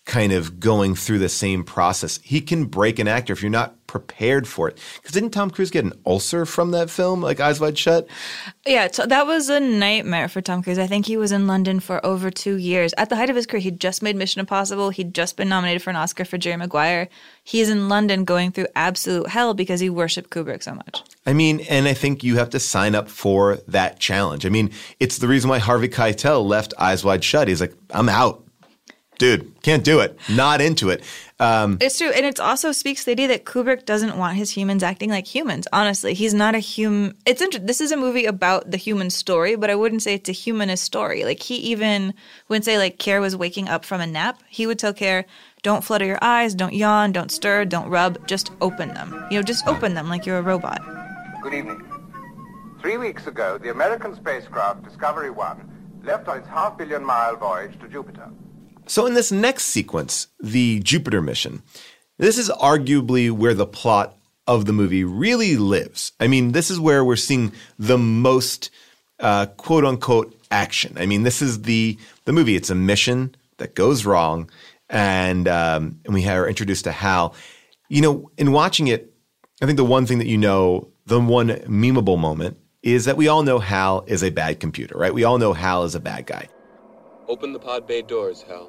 kind of going through the same process. He can break an actor if you're not prepared for it. Because didn't Tom Cruise get an ulcer from that film, like Eyes Wide Shut? Yeah, that was a nightmare for Tom Cruise. I think he was in London for over 2 years. At the height of his career, he'd just made Mission Impossible. He'd just been nominated for an Oscar for Jerry Maguire. He's in London going through absolute hell because he worshipped Kubrick so much. I mean, and I think you have to sign up for that challenge. I mean, it's the reason why Harvey Keitel left Eyes Wide Shut. He's like, I'm out. Dude, can't do it. Not into it. It's true. And it also speaks to the idea that Kubrick doesn't want his humans acting like humans. Honestly, he's not a human. It's interesting. This is a movie about the human story, but I wouldn't say it's a humanist story. Like he even, when say like Care was waking up from a nap, he would tell Care, don't flutter your eyes, don't yawn, don't stir, don't rub, just open them. Just open them like you're a robot. Good evening. 3 weeks ago, the American spacecraft Discovery 1 left on its half-billion-mile voyage to Jupiter. So in this next sequence, the Jupiter mission, this is arguably where the plot of the movie really lives. I mean, this is where we're seeing the most quote-unquote action. I mean, this is the movie. It's a mission that goes wrong, and we are introduced to Hal. In watching it, I think the one thing that the one memeable moment is that we all know Hal is a bad computer, right? We all know Hal is a bad guy. Open the pod bay doors, Hal.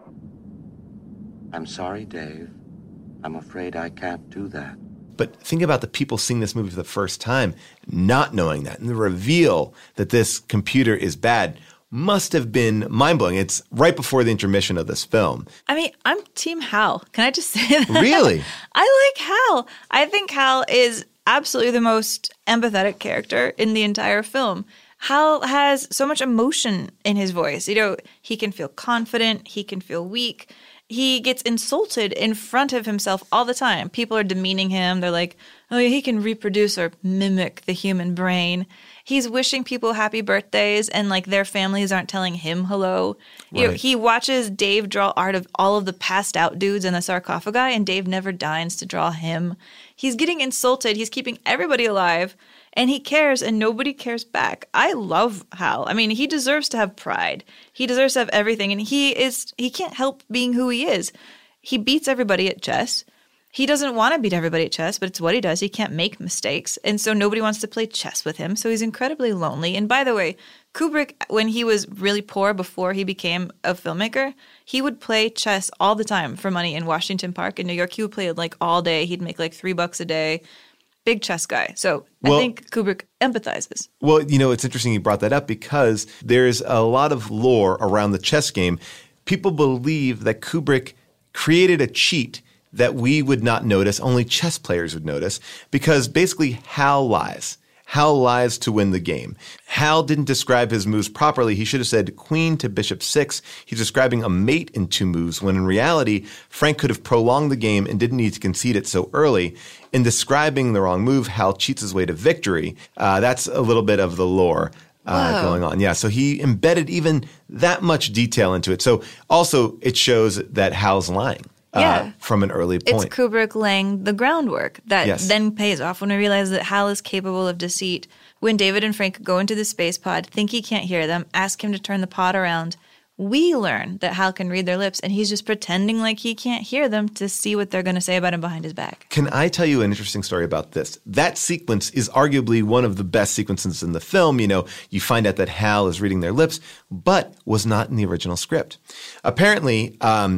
I'm sorry, Dave. I'm afraid I can't do that. But think about the people seeing this movie for the first time, not knowing that. And the reveal that this computer is bad must have been mind-blowing. It's right before the intermission of this film. I mean, I'm Team Hal. Can I just say that? Really? I like Hal. I think Hal is absolutely the most empathetic character in the entire film. Hal has so much emotion in his voice. He can feel confident. He can feel weak. He gets insulted in front of himself all the time. People are demeaning him. They're like, oh, yeah, he can reproduce or mimic the human brain. He's wishing people happy birthdays and like their families aren't telling him hello. Right. He watches Dave draw art of all of the passed out dudes in the sarcophagi and Dave never deigns to draw him. He's getting insulted. He's keeping everybody alive. And he cares, and nobody cares back. I love Hal. I mean, he deserves to have pride. He deserves to have everything, and he can't help being who he is. He beats everybody at chess. He doesn't want to beat everybody at chess, but it's what he does. He can't make mistakes, and so nobody wants to play chess with him, so he's incredibly lonely. And by the way, Kubrick, when he was really poor before he became a filmmaker, he would play chess all the time for money in Washington Park in New York. He would play it like all day. He'd make like $3 a day. Big chess guy. So I think Kubrick empathizes. Well, it's interesting you brought that up because there's a lot of lore around the chess game. People believe that Kubrick created a cheat that we would not notice, only chess players would notice, because basically Hal lies. Hal lies to win the game. Hal didn't describe his moves properly. He should have said queen to bishop 6. He's describing a mate in 2 moves, when in reality, Frank could have prolonged the game and didn't need to concede it so early. In describing the wrong move, Hal cheats his way to victory. That's a little bit of the lore going on. Yeah, so he embedded even that much detail into it. So also it shows that Hal's lying. From an early point. It's Kubrick laying the groundwork that then pays off when we realize that Hal is capable of deceit. When David and Frank go into the space pod, think he can't hear them, ask him to turn the pod around, we learn that Hal can read their lips, and he's just pretending like he can't hear them to see what they're going to say about him behind his back. Can I tell you an interesting story about this? That sequence is arguably one of the best sequences in the film. You find out that Hal is reading their lips, but was not in the original script. Apparently,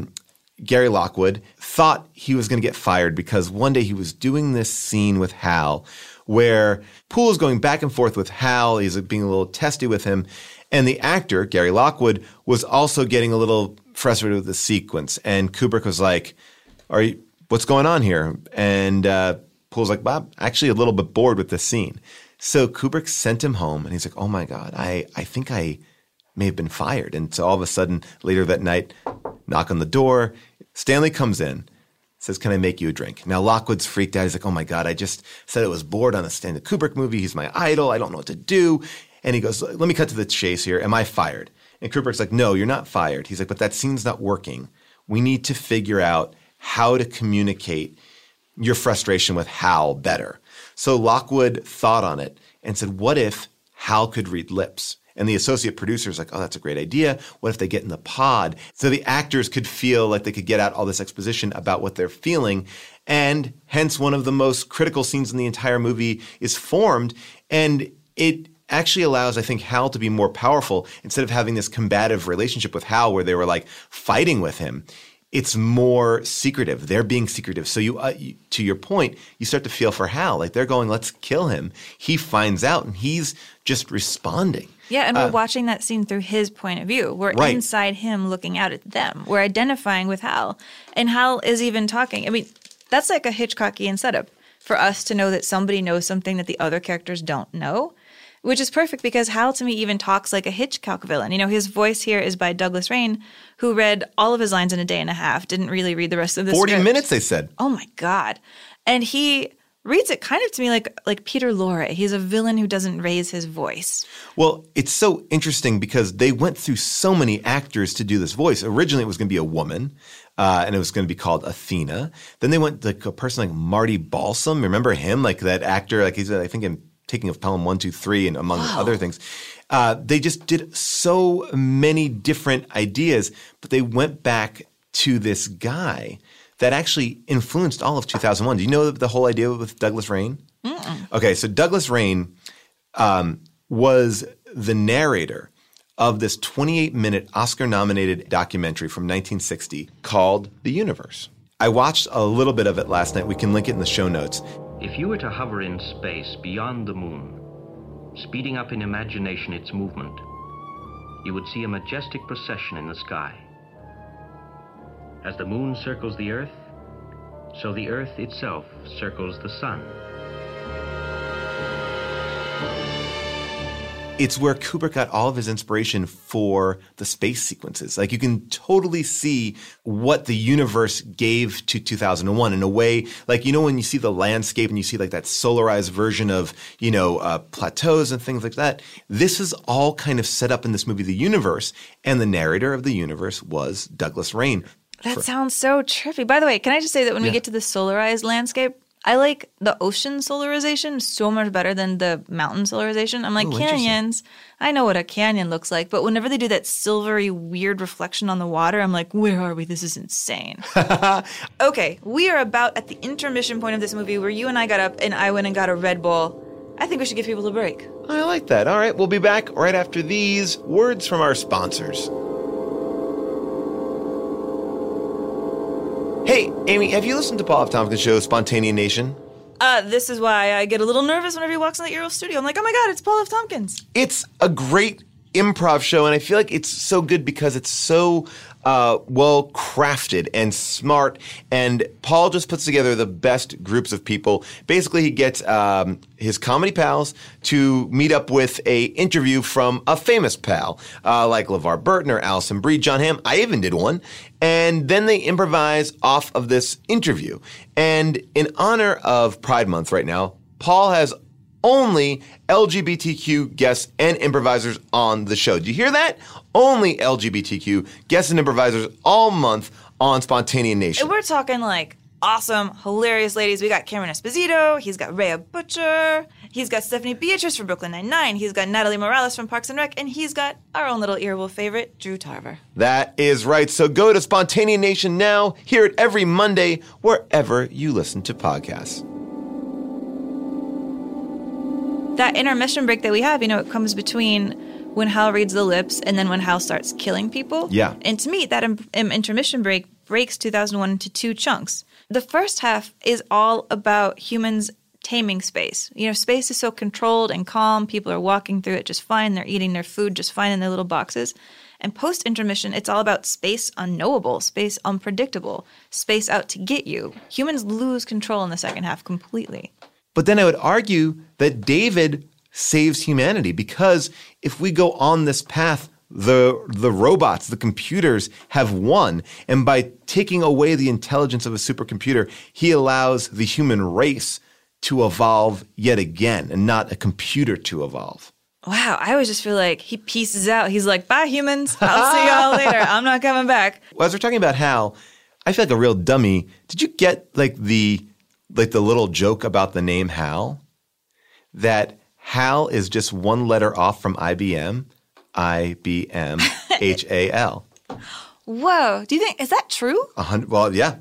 Gary Lockwood thought he was going to get fired because one day he was doing this scene with Hal where Poole is going back and forth with Hal. He's being a little testy with him. And the actor, Gary Lockwood, was also getting a little frustrated with the sequence. And Kubrick was like, what's going on here? And Poole's like, Bob, actually a little bit bored with this scene. So Kubrick sent him home and he's like, oh my God, I think I may have been fired. And so all of a sudden, later that night, knock on the door. Stanley comes in, says, can I make you a drink? Now, Lockwood's freaked out. He's like, oh, my God, I just said I was bored on a Stanley Kubrick movie. He's my idol. I don't know what to do. And he goes, let me cut to the chase here. Am I fired? And Kubrick's like, no, you're not fired. He's like, but that scene's not working. We need to figure out how to communicate your frustration with Hal better. So Lockwood thought on it and said, what if Hal could read lips? And the associate producer's like, oh, that's a great idea. What if they get in the pod? So the actors could feel like they could get out all this exposition about what they're feeling. And hence one of the most critical scenes in the entire movie is formed. And it actually allows, I think, Hal to be more powerful. Instead of having this combative relationship with Hal where they were like fighting with him, it's more secretive. They're being secretive. So you to your point, you start to feel for Hal. Like they're going, let's kill him. He finds out and he's just responding. Yeah, and we're watching that scene through his point of view. We're inside him looking out at them. We're identifying with Hal. And Hal is even talking. I mean, that's like a Hitchcockian setup for us to know that somebody knows something that the other characters don't know, which is perfect because Hal, to me, even talks like a Hitchcock villain. You know, his voice here is by Douglas Rain, who read all of his lines in a day and a half, didn't really read the rest of the 40 script. minutes, they said. Oh, my God. And he reads it kind of to me like Peter Lorre. He's a villain who doesn't raise his voice. Well, it's so interesting because they went through so many actors to do this voice. Originally, it was going to be a woman, and it was going to be called Athena. Then they went like a person like Marty Balsam. Remember him? Like that actor, like he's, I think, in Taking of Pelham 1, 2, 3, and among other things. They just did so many different ideas, but they went back to this guy that actually influenced all of 2001. Do you know the whole idea with Douglas Rain? Mm-mm. Okay, so Douglas Rain was the narrator of this 28-minute Oscar-nominated documentary from 1960 called The Universe. I watched a little bit of it last night. We can link it in the show notes. If you were to hover in space beyond the moon, speeding up in imagination its movement, you would see a majestic procession in the sky. As the moon circles the Earth, so the Earth itself circles the sun. It's where Kubrick got all of his inspiration for the space sequences. Like you can totally see what the universe gave to 2001 in a way, like, you know, when you see the landscape and you see like that solarized version of, you know, plateaus and things like that. This is all kind of set up in this movie, The Universe, and the narrator of The Universe was Douglas Rain. That sounds so trippy. By the way, can I just say that when we get to the solarized landscape, I like the ocean solarization so much better than the mountain solarization. I'm like, canyons, I know what a canyon looks like, but whenever they do that silvery, weird reflection on the water, I'm like, where are we? This is insane. Okay, we are about at the intermission point of this movie where you and I got up and I went and got a Red Bull. I think we should give people a break. I like that. All right, we'll be back right after these words from our sponsors. Hey, Amy, have you listened to Paul F. Tompkins' show, Spontaneous Nation? This is why I get a little nervous whenever he walks in the Earl studio. I'm like, oh my God, it's Paul F. Tompkins. It's a great improv show, and I feel like it's so good because it's so well crafted and smart, and Paul just puts together the best groups of people. Basically, he gets his comedy pals to meet up with a interview from a famous pal, like LeVar Burton or Alison Brie, John Hamm. I even did one. And then they improvise off of this interview. And in honor of Pride Month right now, Paul has only LGBTQ guests and improvisers on the show. Do you hear that? Only LGBTQ guests and improvisers all month on Spontaneous Nation. And we're talking like awesome, hilarious ladies. We got Cameron Esposito. He's got Rhea Butcher. He's got Stephanie Beatrice from Brooklyn Nine-Nine. He's got Natalie Morales from Parks and Rec. And he's got our own little earwolf favorite, Drew Tarver. That is right. So go to Spontaneous Nation now. Hear it every Monday wherever you listen to podcasts. That intermission break that we have, you know, it comes between when Hal reads the lips and then when Hal starts killing people. Yeah. And to me, that intermission break breaks 2001 into two chunks. The first half is all about humans taming space. You know, space is so controlled and calm. People are walking through it just fine. They're eating their food just fine in their little boxes. And post-intermission, it's all about space unknowable, space unpredictable, space out to get you. Humans lose control in the second half completely. But then I would argue that David saves humanity because if we go on this path, the robots, the computers have won. And by taking away the intelligence of a supercomputer, he allows the human race to evolve yet again and not a computer to evolve. Wow, I always just feel like he pieces out. He's like, bye, humans. I'll see y'all later. I'm not coming back. Well, as we're talking about Hal, I feel like a real dummy. Did you get like the little joke about the name Hal? That Hal is just one letter off from IBM, IBM HAL. Whoa. Do you think, is that true? Well, yeah.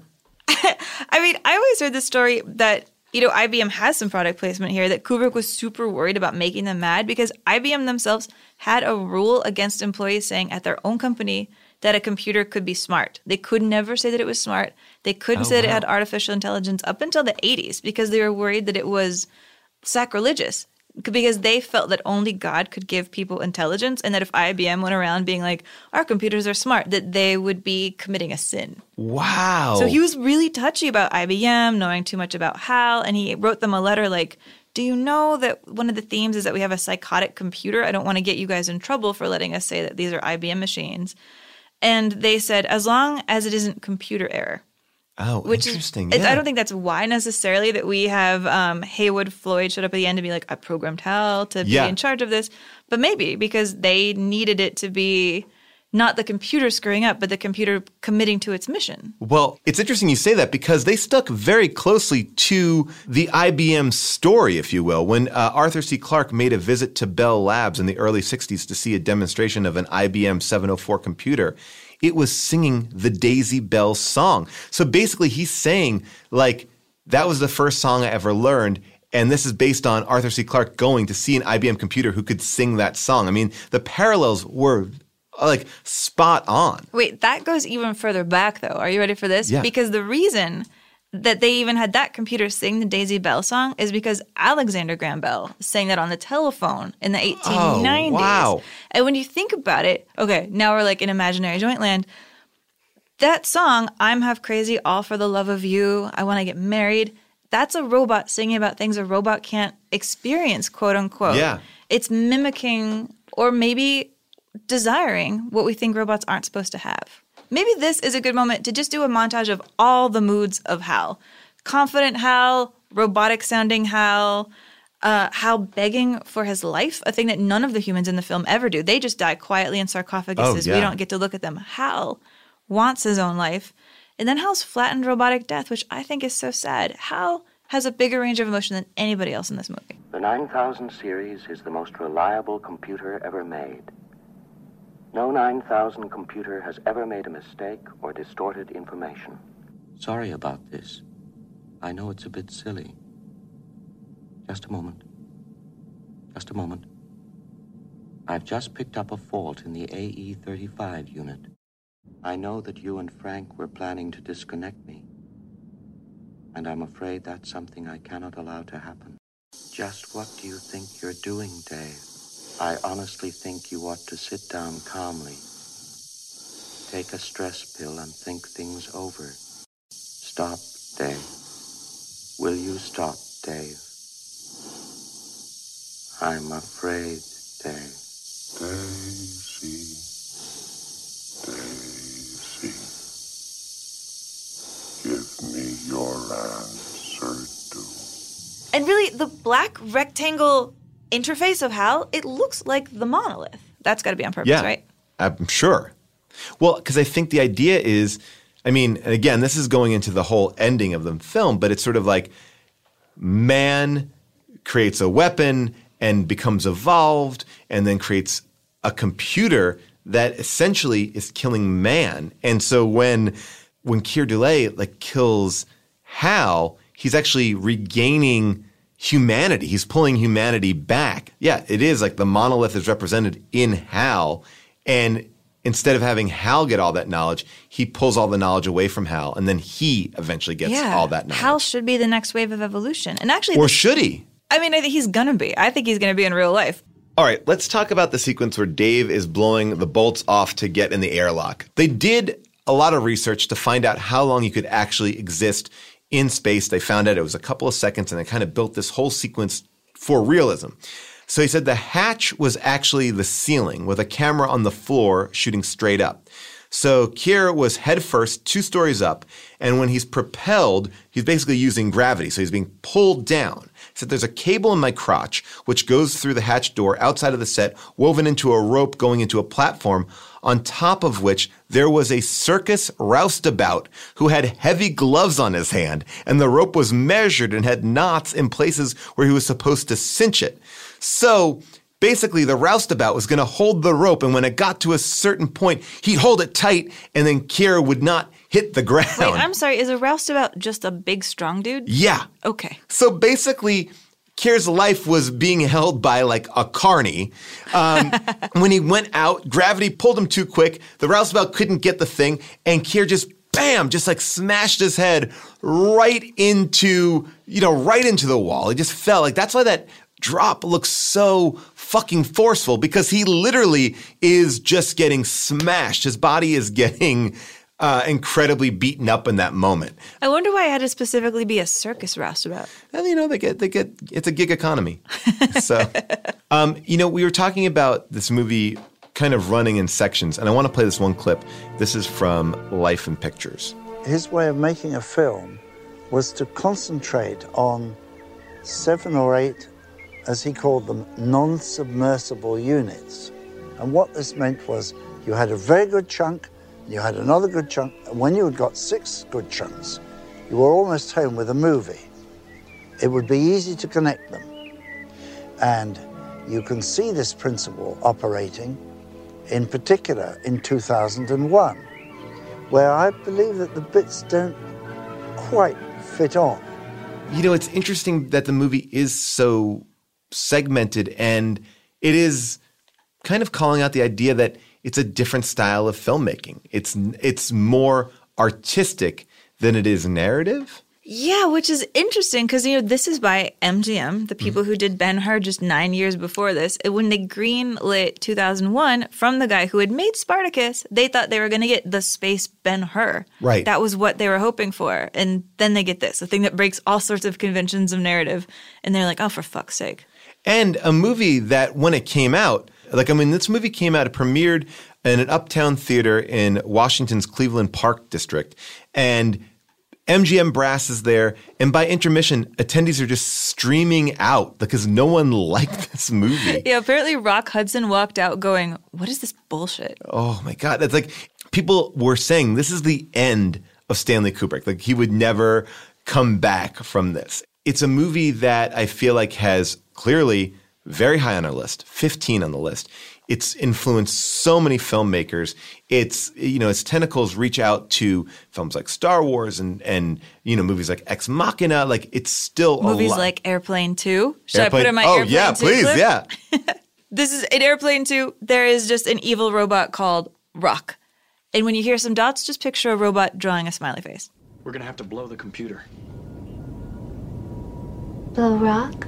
I mean, I always heard this story that, IBM has some product placement here, that Kubrick was super worried about making them mad because IBM themselves had a rule against employees saying at their own company that a computer could be smart. They could never say that it was smart. They couldn't say that it had artificial intelligence up until the 80s because they were worried that it was sacrilegious. Because they felt that only God could give people intelligence and that if IBM went around being like, our computers are smart, that they would be committing a sin. Wow. So he was really touchy about IBM, knowing too much about HAL, and he wrote them a letter like, do you know that one of the themes is that we have a psychotic computer? I don't want to get you guys in trouble for letting us say that these are IBM machines. And they said, as long as it isn't computer error. Oh, interesting. Yeah. I don't think that's why necessarily that we have Haywood Floyd showed up at the end to be like, I programmed HAL to be in charge of this. But maybe because they needed it to be not the computer screwing up, but the computer committing to its mission. Well, it's interesting you say that because they stuck very closely to the IBM story, if you will. When Arthur C. Clarke made a visit to Bell Labs in the early 60s to see a demonstration of an IBM 704 computer, it was singing the Daisy Bell song. So basically he's saying, like, that was the first song I ever learned, and this is based on Arthur C. Clarke going to see an IBM computer who could sing that song. I mean, the parallels were, like, spot on. Wait, that goes even further back, though. Are you ready for this? Yeah. Because the reason that they even had that computer sing the Daisy Bell song is because Alexander Graham Bell sang that on the telephone in the 1890s. Oh, wow. And when you think about it, okay, now we're like in imaginary joint land. That song, I'm half crazy, all for the love of you, I want to get married, that's a robot singing about things a robot can't experience, quote unquote. Yeah. It's mimicking or maybe desiring what we think robots aren't supposed to have. Maybe this is a good moment to just do a montage of all the moods of HAL. Confident HAL, robotic-sounding HAL, HAL begging for his life, a thing that none of the humans in the film ever do. They just die quietly in sarcophaguses. We don't get to look at them. HAL wants his own life. And then HAL's flattened robotic death, which I think is so sad. HAL has a bigger range of emotion than anybody else in this movie. The 9000 series is the most reliable computer ever made. No 9000 computer has ever made a mistake or distorted information. Sorry about this. I know it's a bit silly. Just a moment. Just a moment. I've just picked up a fault in the AE35 unit. I know that you and Frank were planning to disconnect me. And I'm afraid that's something I cannot allow to happen. Just what do you think you're doing, Dave? I honestly think you ought to sit down calmly. Take a stress pill and think things over. Stop, Dave. Will you stop, Dave? I'm afraid, Dave. Daisy, Daisy, give me your answer, too. And really, the black rectangle interface of HAL, it looks like the monolith. That's got to be on purpose, right? I'm sure. Well, because I think the idea is, I mean, and again, this is going into the whole ending of the film, but it's sort of like man creates a weapon and becomes evolved and then creates a computer that essentially is killing man. And so when Keir Dullea like kills HAL, he's actually regaining humanity. He's pulling humanity back. Yeah, it is like the monolith is represented in HAL, and instead of having HAL get all that knowledge, he pulls all the knowledge away from HAL, and then he eventually gets all that knowledge. HAL should be the next wave of evolution. And actually, or should he? I mean, I think he's going to be. I think he's going to be in real life. All right, let's talk about the sequence where Dave is blowing the bolts off to get in the airlock. They did a lot of research to find out how long you could actually exist in space. They found out it was a couple of seconds, and they kind of built this whole sequence for realism. So he said the hatch was actually the ceiling with a camera on the floor shooting straight up. So Keir was head first, 2 stories up, and when he's propelled, he's basically using gravity, so he's being pulled down. He said there's a cable in my crotch which goes through the hatch door outside of the set, woven into a rope going into a platform, on top of which there was a circus roustabout who had heavy gloves on his hand, and the rope was measured and had knots in places where he was supposed to cinch it. So basically the roustabout was going to hold the rope, and when it got to a certain point, he'd hold it tight, and then Keir would not hit the ground. Wait, I'm sorry. Is a roustabout just a big, strong dude? Yeah. Okay. So basically, Keir's life was being held by like a carny. When he went out, gravity pulled him too quick. The roustabout couldn't get the thing, and Keir just bam, just like smashed his head right into the wall. He just fell. Like that's why that drop looks so fucking forceful, because he literally is just getting smashed. His body is getting incredibly beaten up in that moment. I wonder why it had to specifically be a circus roustabout. And they get it's a gig economy. So, we were talking about this movie kind of running in sections, and I want to play this one clip. This is from Life in Pictures. His way of making a film was to concentrate on 7 or 8, as he called them, non-submersible units. And what this meant was you had a very good chunk, you had another good chunk, and when you had got 6 good chunks, you were almost home with a movie. It would be easy to connect them. And you can see this principle operating, in particular in 2001, where I believe that the bits don't quite fit on. It's interesting that the movie is so segmented, and it is kind of calling out the idea that it's a different style of filmmaking. It's more artistic than it is narrative. Yeah, which is interesting because, this is by MGM, the people who did Ben-Hur just 9 years before this. When they greenlit 2001 from the guy who had made Spartacus, they thought they were going to get the space Ben-Hur. Right. That was what they were hoping for. And then they get this, a thing that breaks all sorts of conventions of narrative. And they're like, oh, for fuck's sake. And a movie that when it came out, this movie came out, it premiered in an uptown theater in Washington's Cleveland Park District. And MGM brass is there, and by intermission, attendees are just streaming out because no one liked this movie. Yeah, apparently Rock Hudson walked out going, what is this bullshit? Oh my God. That's like, people were saying this is the end of Stanley Kubrick. Like he would never come back from this. It's a movie that I feel like has clearly very high on our list, 15 on the list. It's influenced so many filmmakers. Its tentacles reach out to films like Star Wars and movies like Ex Machina. Like it's still movies like Airplane 2. Should I put in my Airplane 2 yeah, please, clip? Yeah. This is in Airplane 2. There is just an evil robot called Rock. And when you hear some dots, just picture a robot drawing a smiley face. We're going to have to blow the computer. Blow rock?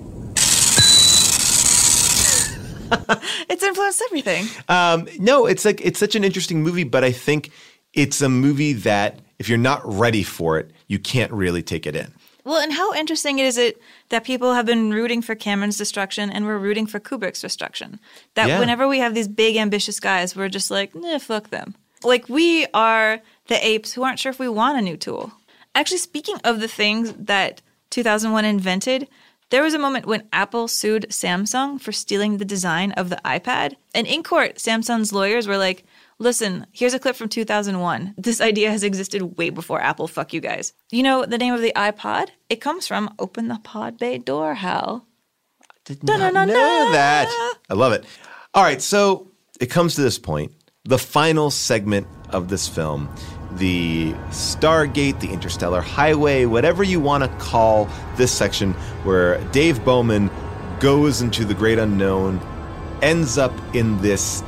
It's influenced everything. No, it's such an interesting movie, but I think it's a movie that if you're not ready for it, you can't really take it in. Well, and how interesting is it that people have been rooting for Cameron's destruction and we're rooting for Kubrick's destruction? That whenever we have these big, ambitious guys, we're just like, nah, fuck them. Like, we are the apes who aren't sure if we want a new tool. Actually, speaking of the things that 2001 invented, there was a moment when Apple sued Samsung for stealing the design of the iPad. And in court, Samsung's lawyers were like, listen, here's a clip from 2001. This idea has existed way before Apple. Fuck you guys. You know the name of the iPod? It comes from Open the Pod Bay Door, Hal. Did not know that. I love it. All right, so it comes to this point. The final segment of this film, the Stargate, the Interstellar Highway, whatever you want to call this section, where Dave Bowman goes into the great unknown, ends up in this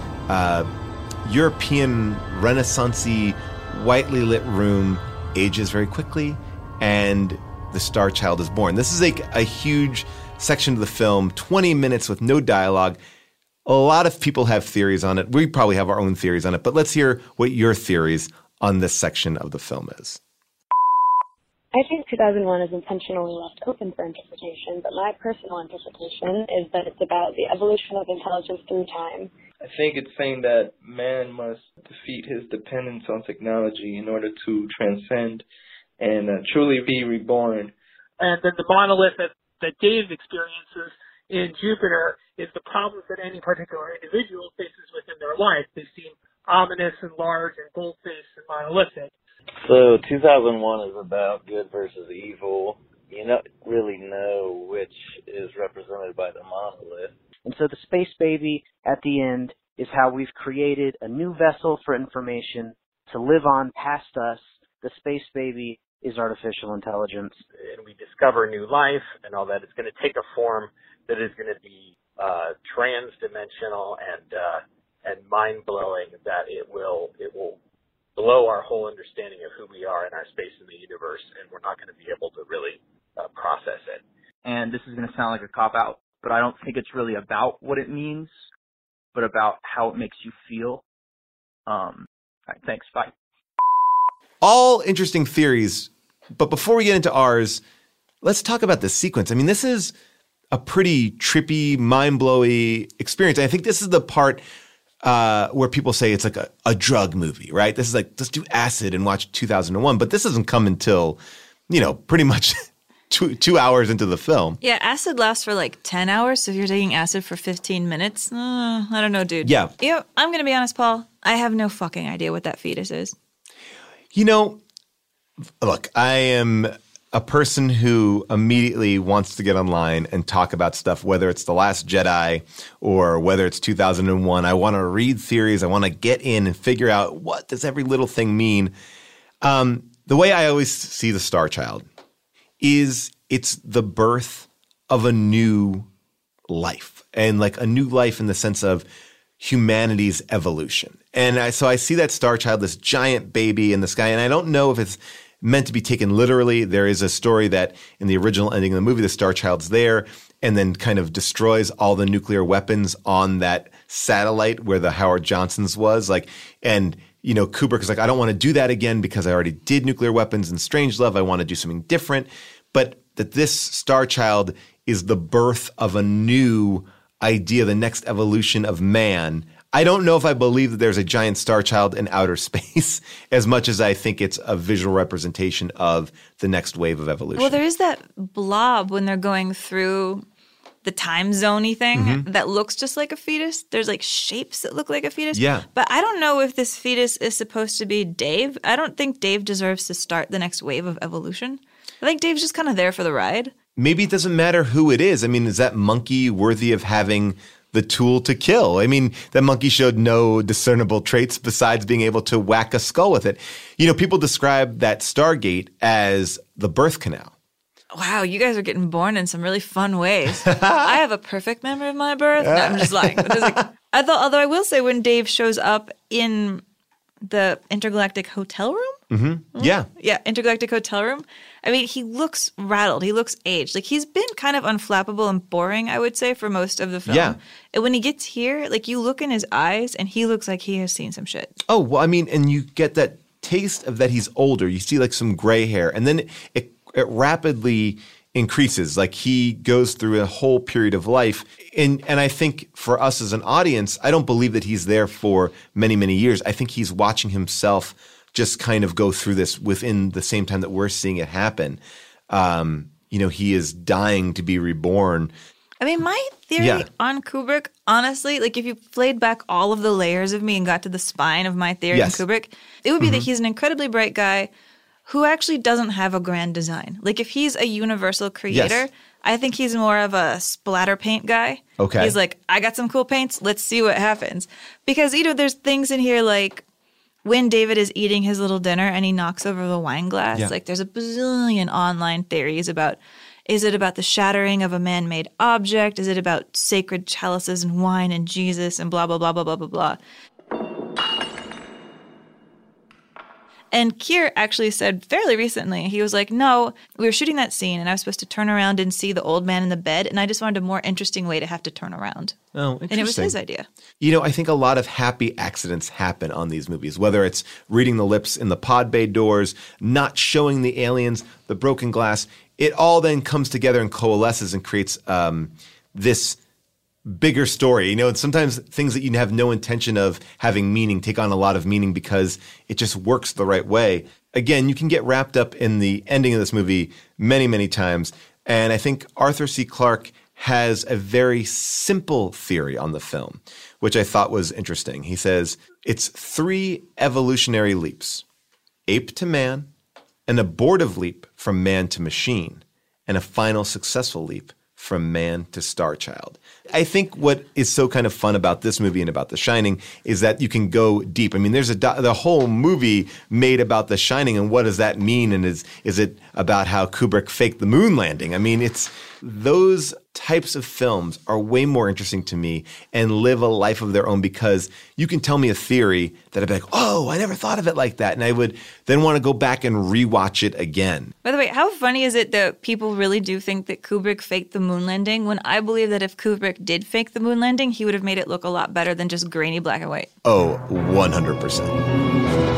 European Renaissance-y, whitely lit room, ages very quickly, and the star child is born. This is a huge section of the film, 20 minutes with no dialogue. A lot of people have theories on it. We probably have our own theories on it, but let's hear what your theories on this section of the film is. I think 2001 is intentionally left open for interpretation, but my personal interpretation is that it's about the evolution of intelligence through time. I think it's saying that man must defeat his dependence on technology in order to transcend and truly be reborn. And then the monolith that Dave experiences in Jupiter is the problems that any particular individual faces within their life. They seem ominous and large and bold-faced and monolithic. So 2001 is about good versus evil. You don't really know which is represented by the monolith. In And so the Space Baby at the end is how we've created a new vessel for information to live on past us. The Space Baby is artificial intelligence. And we discover new life and all that. It's going to take a form that is going to be trans-dimensional and mind-blowing, that it will blow our whole understanding of who we are in our space in the universe, and we're not going to be able to really process it. And this is going to sound like a cop-out, but I don't think it's really about what it means, but about how it makes you feel. All right, thanks. Bye. All interesting theories, but before we get into ours, let's talk about the sequence. I mean, this is a pretty trippy, mind-blowing experience. I think this is the part where people say it's like a drug movie, right? This is like, let's do acid and watch 2001, but this doesn't come until, pretty much two hours into the film. Yeah, acid lasts for like 10 hours, so if you're taking acid for 15 minutes, I don't know, dude. Yeah. I'm going to be honest, Paul. I have no fucking idea what that fetus is. Look, I am a person who immediately wants to get online and talk about stuff, whether it's The Last Jedi or whether it's 2001. I want to read theories. I want to get in and figure out, what does every little thing mean? The way I always see The Star Child is it's the birth of a new life, and like a new life in the sense of humanity's evolution. And so I see that Star Child, this giant baby in the sky, and I don't know if it's meant to be taken literally. There is a story that in the original ending of the movie, the Star Child's there and then kind of destroys all the nuclear weapons on that satellite where the Howard Johnson's was. And Kubrick is like, I don't want to do that again because I already did nuclear weapons in Strangelove. I want to do something different. But that this Star Child is the birth of a new idea, the next evolution of man. I don't know if I believe that there's a giant Star Child in outer space as much as I think it's a visual representation of the next wave of evolution. Well, there is that blob when they're going through the time zone-y thing that looks just like a fetus. There's like shapes that look like a fetus. Yeah. But I don't know if this fetus is supposed to be Dave. I don't think Dave deserves to start the next wave of evolution. I think Dave's just kind of there for the ride. Maybe it doesn't matter who it is. I mean, is that monkey worthy of having the tool to kill? I mean, that monkey showed no discernible traits besides being able to whack a skull with it. People describe that Stargate as the birth canal. Wow, you guys are getting born in some really fun ways. I have a perfect memory of my birth. No, I'm just lying. Although I will say, when Dave shows up in the intergalactic hotel room. Yeah. Yeah, intergalactic hotel room. I mean, he looks rattled. He looks aged. Like, he's been kind of unflappable and boring, I would say, for most of the film. Yeah. And when he gets here, like, you look in his eyes and he looks like he has seen some shit. Oh, well, I mean, and you get that taste of that he's older. You see like some gray hair, and then it rapidly increases. Like, he goes through a whole period of life. And I think for us as an audience, I don't believe that he's there for many, many years. I think he's watching himself just kind of go through this within the same time that we're seeing it happen. He is dying to be reborn. I mean, my theory on Kubrick, honestly, like if you played back all of the layers of me and got to the spine of my theory on Kubrick, it would be that he's an incredibly bright guy who actually doesn't have a grand design. Like, if he's a universal creator, I think he's more of a splatter paint guy. Okay. He's like, I got some cool paints, let's see what happens. Because, there's things in here like when David is eating his little dinner and he knocks over the wine glass, like there's a bazillion online theories about, is it about the shattering of a man-made object? Is it about sacred chalices and wine and Jesus and blah, blah, blah, blah, blah, blah, blah. And Keir actually said fairly recently, he was like, no, we were shooting that scene and I was supposed to turn around and see the old man in the bed, and I just wanted a more interesting way to have to turn around. Oh, interesting. And it was his idea. I think a lot of happy accidents happen on these movies, whether it's reading the lips in the pod bay doors, not showing the aliens, the broken glass. It all then comes together and coalesces and creates this bigger story. And sometimes things that you have no intention of having meaning take on a lot of meaning because it just works the right way. Again, you can get wrapped up in the ending of this movie many, many times. And I think Arthur C. Clarke has a very simple theory on the film, which I thought was interesting. He says it's 3 evolutionary leaps: ape to man, an abortive leap from man to machine, and a final successful leap from man to star child. I think what is so kind of fun about this movie and about The Shining is that you can go deep. I mean, there's the whole movie made about The Shining, and what does that mean? And is it about how Kubrick faked the moon landing? I mean, it's those types of films are way more interesting to me and live a life of their own, because you can tell me a theory that I'd be like, oh, I never thought of it like that. And I would then want to go back and rewatch it again. By the way, how funny is it that people really do think that Kubrick faked the moon landing, when I believe that if Kubrick did fake the moon landing, he would have made it look a lot better than just grainy black and white? Oh, 100%.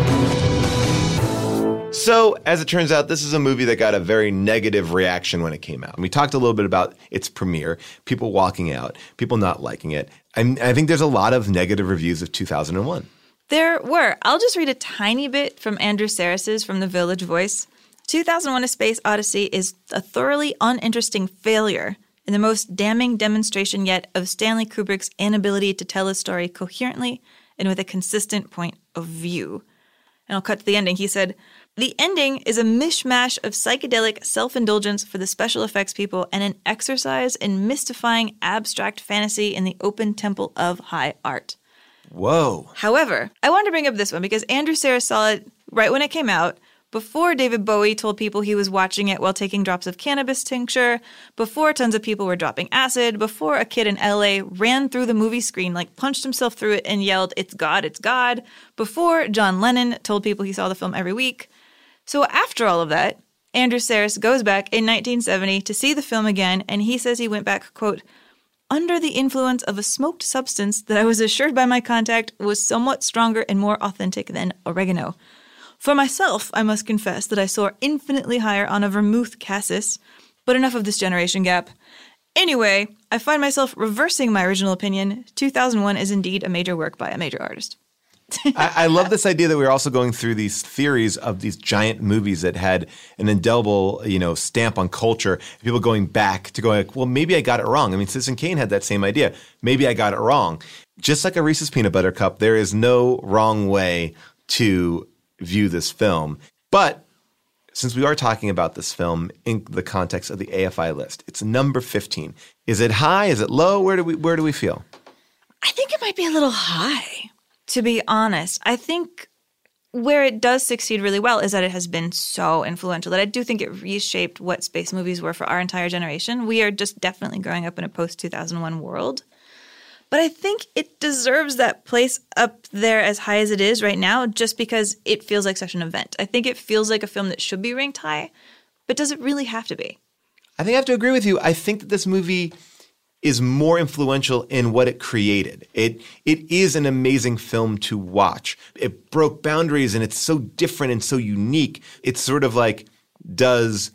So, as it turns out, this is a movie that got a very negative reaction when it came out. And we talked a little bit about its premiere, people walking out, people not liking it. And I think there's a lot of negative reviews of 2001. There were. I'll just read a tiny bit from Andrew Sarris's from The Village Voice. 2001: A Space Odyssey is a thoroughly uninteresting failure and the most damning demonstration yet of Stanley Kubrick's inability to tell his story coherently and with a consistent point of view. And I'll cut to the ending. He said, "The ending is a mishmash of psychedelic self-indulgence for the special effects people and an exercise in mystifying abstract fantasy in the open temple of high art." Whoa. However, I wanted to bring up this one because Andrew Sarris saw it right when it came out, before David Bowie told people he was watching it while taking drops of cannabis tincture, before tons of people were dropping acid, before a kid in LA ran through the movie screen, like punched himself through it and yelled, "It's God, it's God," before John Lennon told people he saw the film every week. So after all of that, Andrew Sarris goes back in 1970 to see the film again, and he says he went back, quote, "under the influence of a smoked substance that I was assured by my contact was somewhat stronger and more authentic than oregano. For myself, I must confess that I soar infinitely higher on a vermouth cassis, but enough of this generation gap. Anyway, I find myself reversing my original opinion. 2001 is indeed a major work by a major artist." I love this idea that we're also going through these theories of these giant movies that had an indelible, stamp on culture. People going back to going like, well, maybe I got it wrong. I mean, Citizen Kane had that same idea. Maybe I got it wrong. Just like a Reese's Peanut Butter Cup, there is no wrong way to view this film. But since we are talking about this film in the context of the AFI list, it's number 15. Is it high? Is it low? Where do we feel? I think it might be a little high, to be honest. I think where it does succeed really well is that it has been so influential that I do think it reshaped what space movies were for our entire generation. We are just definitely growing up in a post-2001 world. But I think it deserves that place up there as high as it is right now just because it feels like such an event. I think it feels like a film that should be ranked high, but does it really have to be? I think I have to agree with you. I think that this movie is more influential in what it created. It is an amazing film to watch. It broke boundaries and it's so different and so unique. It's sort of like, does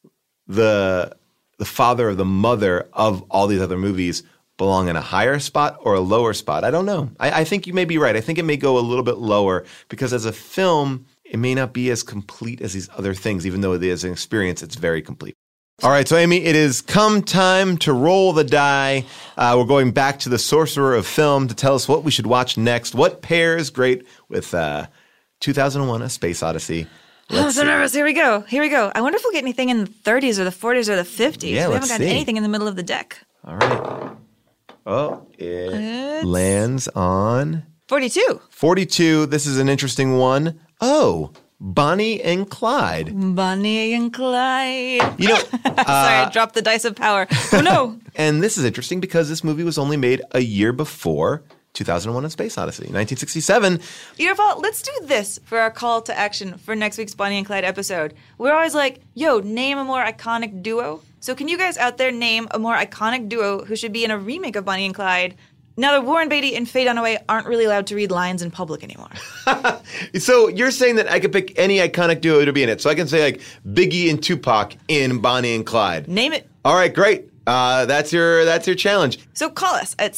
the father or the mother of all these other movies belong in a higher spot or a lower spot? I don't know. I think you may be right. I think it may go a little bit lower because as a film, it may not be as complete as these other things, even though it is an experience, it's very complete. All right, so Amy, it is come time to roll the die. We're going back to the sorcerer of film to tell us what we should watch next. What pairs great with 2001: A Space Odyssey? I'm so nervous. Here we go. I wonder if we'll get anything in the 30s or the 40s or the 50s. Yeah, we haven't gotten anything in the middle of the deck. All right. Oh, it lands on 42. 42. This is an interesting one. Oh, Bonnie and Clyde. Bonnie and Clyde. Sorry, I dropped the dice of power. Oh, no. And this is interesting because this movie was only made a year before 2001: A Space Odyssey, 1967. Let's do this for our call to action for next week's Bonnie and Clyde episode. We're always like, name a more iconic duo. So can you guys out there name a more iconic duo who should be in a remake of Bonnie and Clyde? Now that Warren Beatty and Faye Dunaway aren't really allowed to read lines in public anymore. So you're saying that I could pick any iconic duo to be in it. So I can say like Biggie and Tupac in Bonnie and Clyde. Name it. All right, great. That's your challenge. So call us at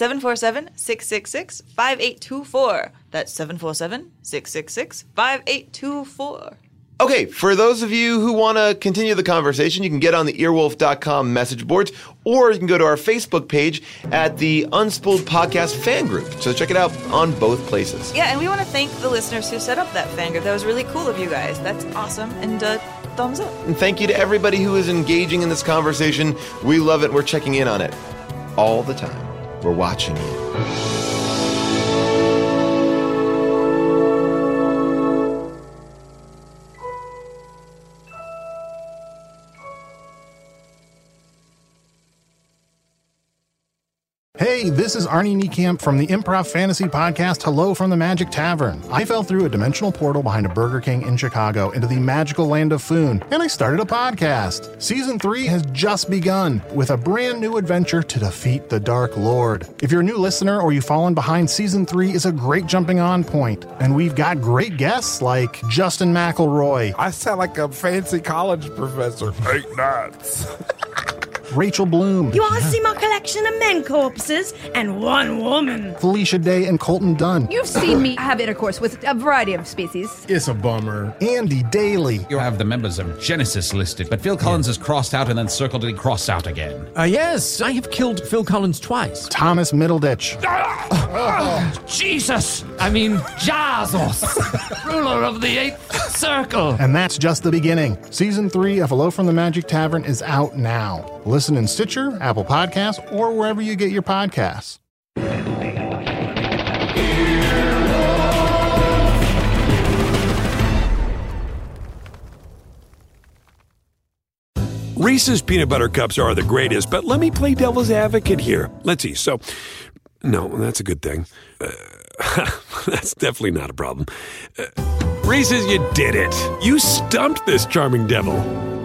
747-666-5824. That's 747-666-5824. Okay, for those of you who want to continue the conversation, you can get on the earwolf.com message boards, or you can go to our Facebook page at the Unspooled Podcast fan group. So check it out on both places. Yeah, and we want to thank the listeners who set up that fan group. That was really cool of you guys. That's awesome. And thumbs up. And thank you to everybody who is engaging in this conversation. We love it. We're checking in on it all the time. We're watching you. Hey, this is Arnie Niekamp from the improv fantasy podcast Hello from the Magic Tavern. I fell through a dimensional portal behind a Burger King in Chicago into the magical land of Foon, and I started a podcast. Season 3 has just begun with a brand new adventure to defeat the Dark Lord. If you're a new listener or you've fallen behind, Season 3 is a great jumping on point, and we've got great guests like Justin McElroy. I sound like a fancy college professor. 8 nuts. Rachel Bloom. You want to see my collection of men corpses and one woman? Felicia Day and Colton Dunn. You've seen me have intercourse with a variety of species. It's a bummer. Andy Daly. You have the members of Genesis listed, but Phil Collins is crossed out and then circled and crossed out again. Yes, I have killed Phil Collins twice. Thomas Middleditch. Jesus! I mean, Jazos, ruler of the 8th circle. And that's just the beginning. Season 3 of Hello from the Magic Tavern is out now. Listen in Stitcher, Apple Podcasts, or wherever you get your podcasts. Reese's Peanut Butter Cups are the greatest, but let me play devil's advocate here. Let's see. So, no, that's a good thing. That's definitely not a problem. Reese's, you did it. You stumped this charming devil.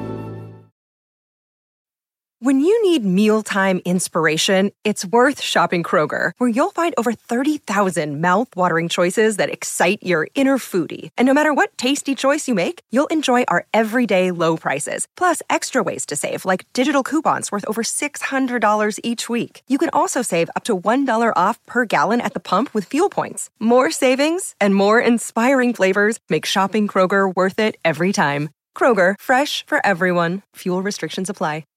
When you need mealtime inspiration, it's worth shopping Kroger, where you'll find over 30,000 mouth-watering choices that excite your inner foodie. And no matter what tasty choice you make, you'll enjoy our everyday low prices, plus extra ways to save, like digital coupons worth over $600 each week. You can also save up to $1 off per gallon at the pump with fuel points. More savings and more inspiring flavors make shopping Kroger worth it every time. Kroger, fresh for everyone. Fuel restrictions apply.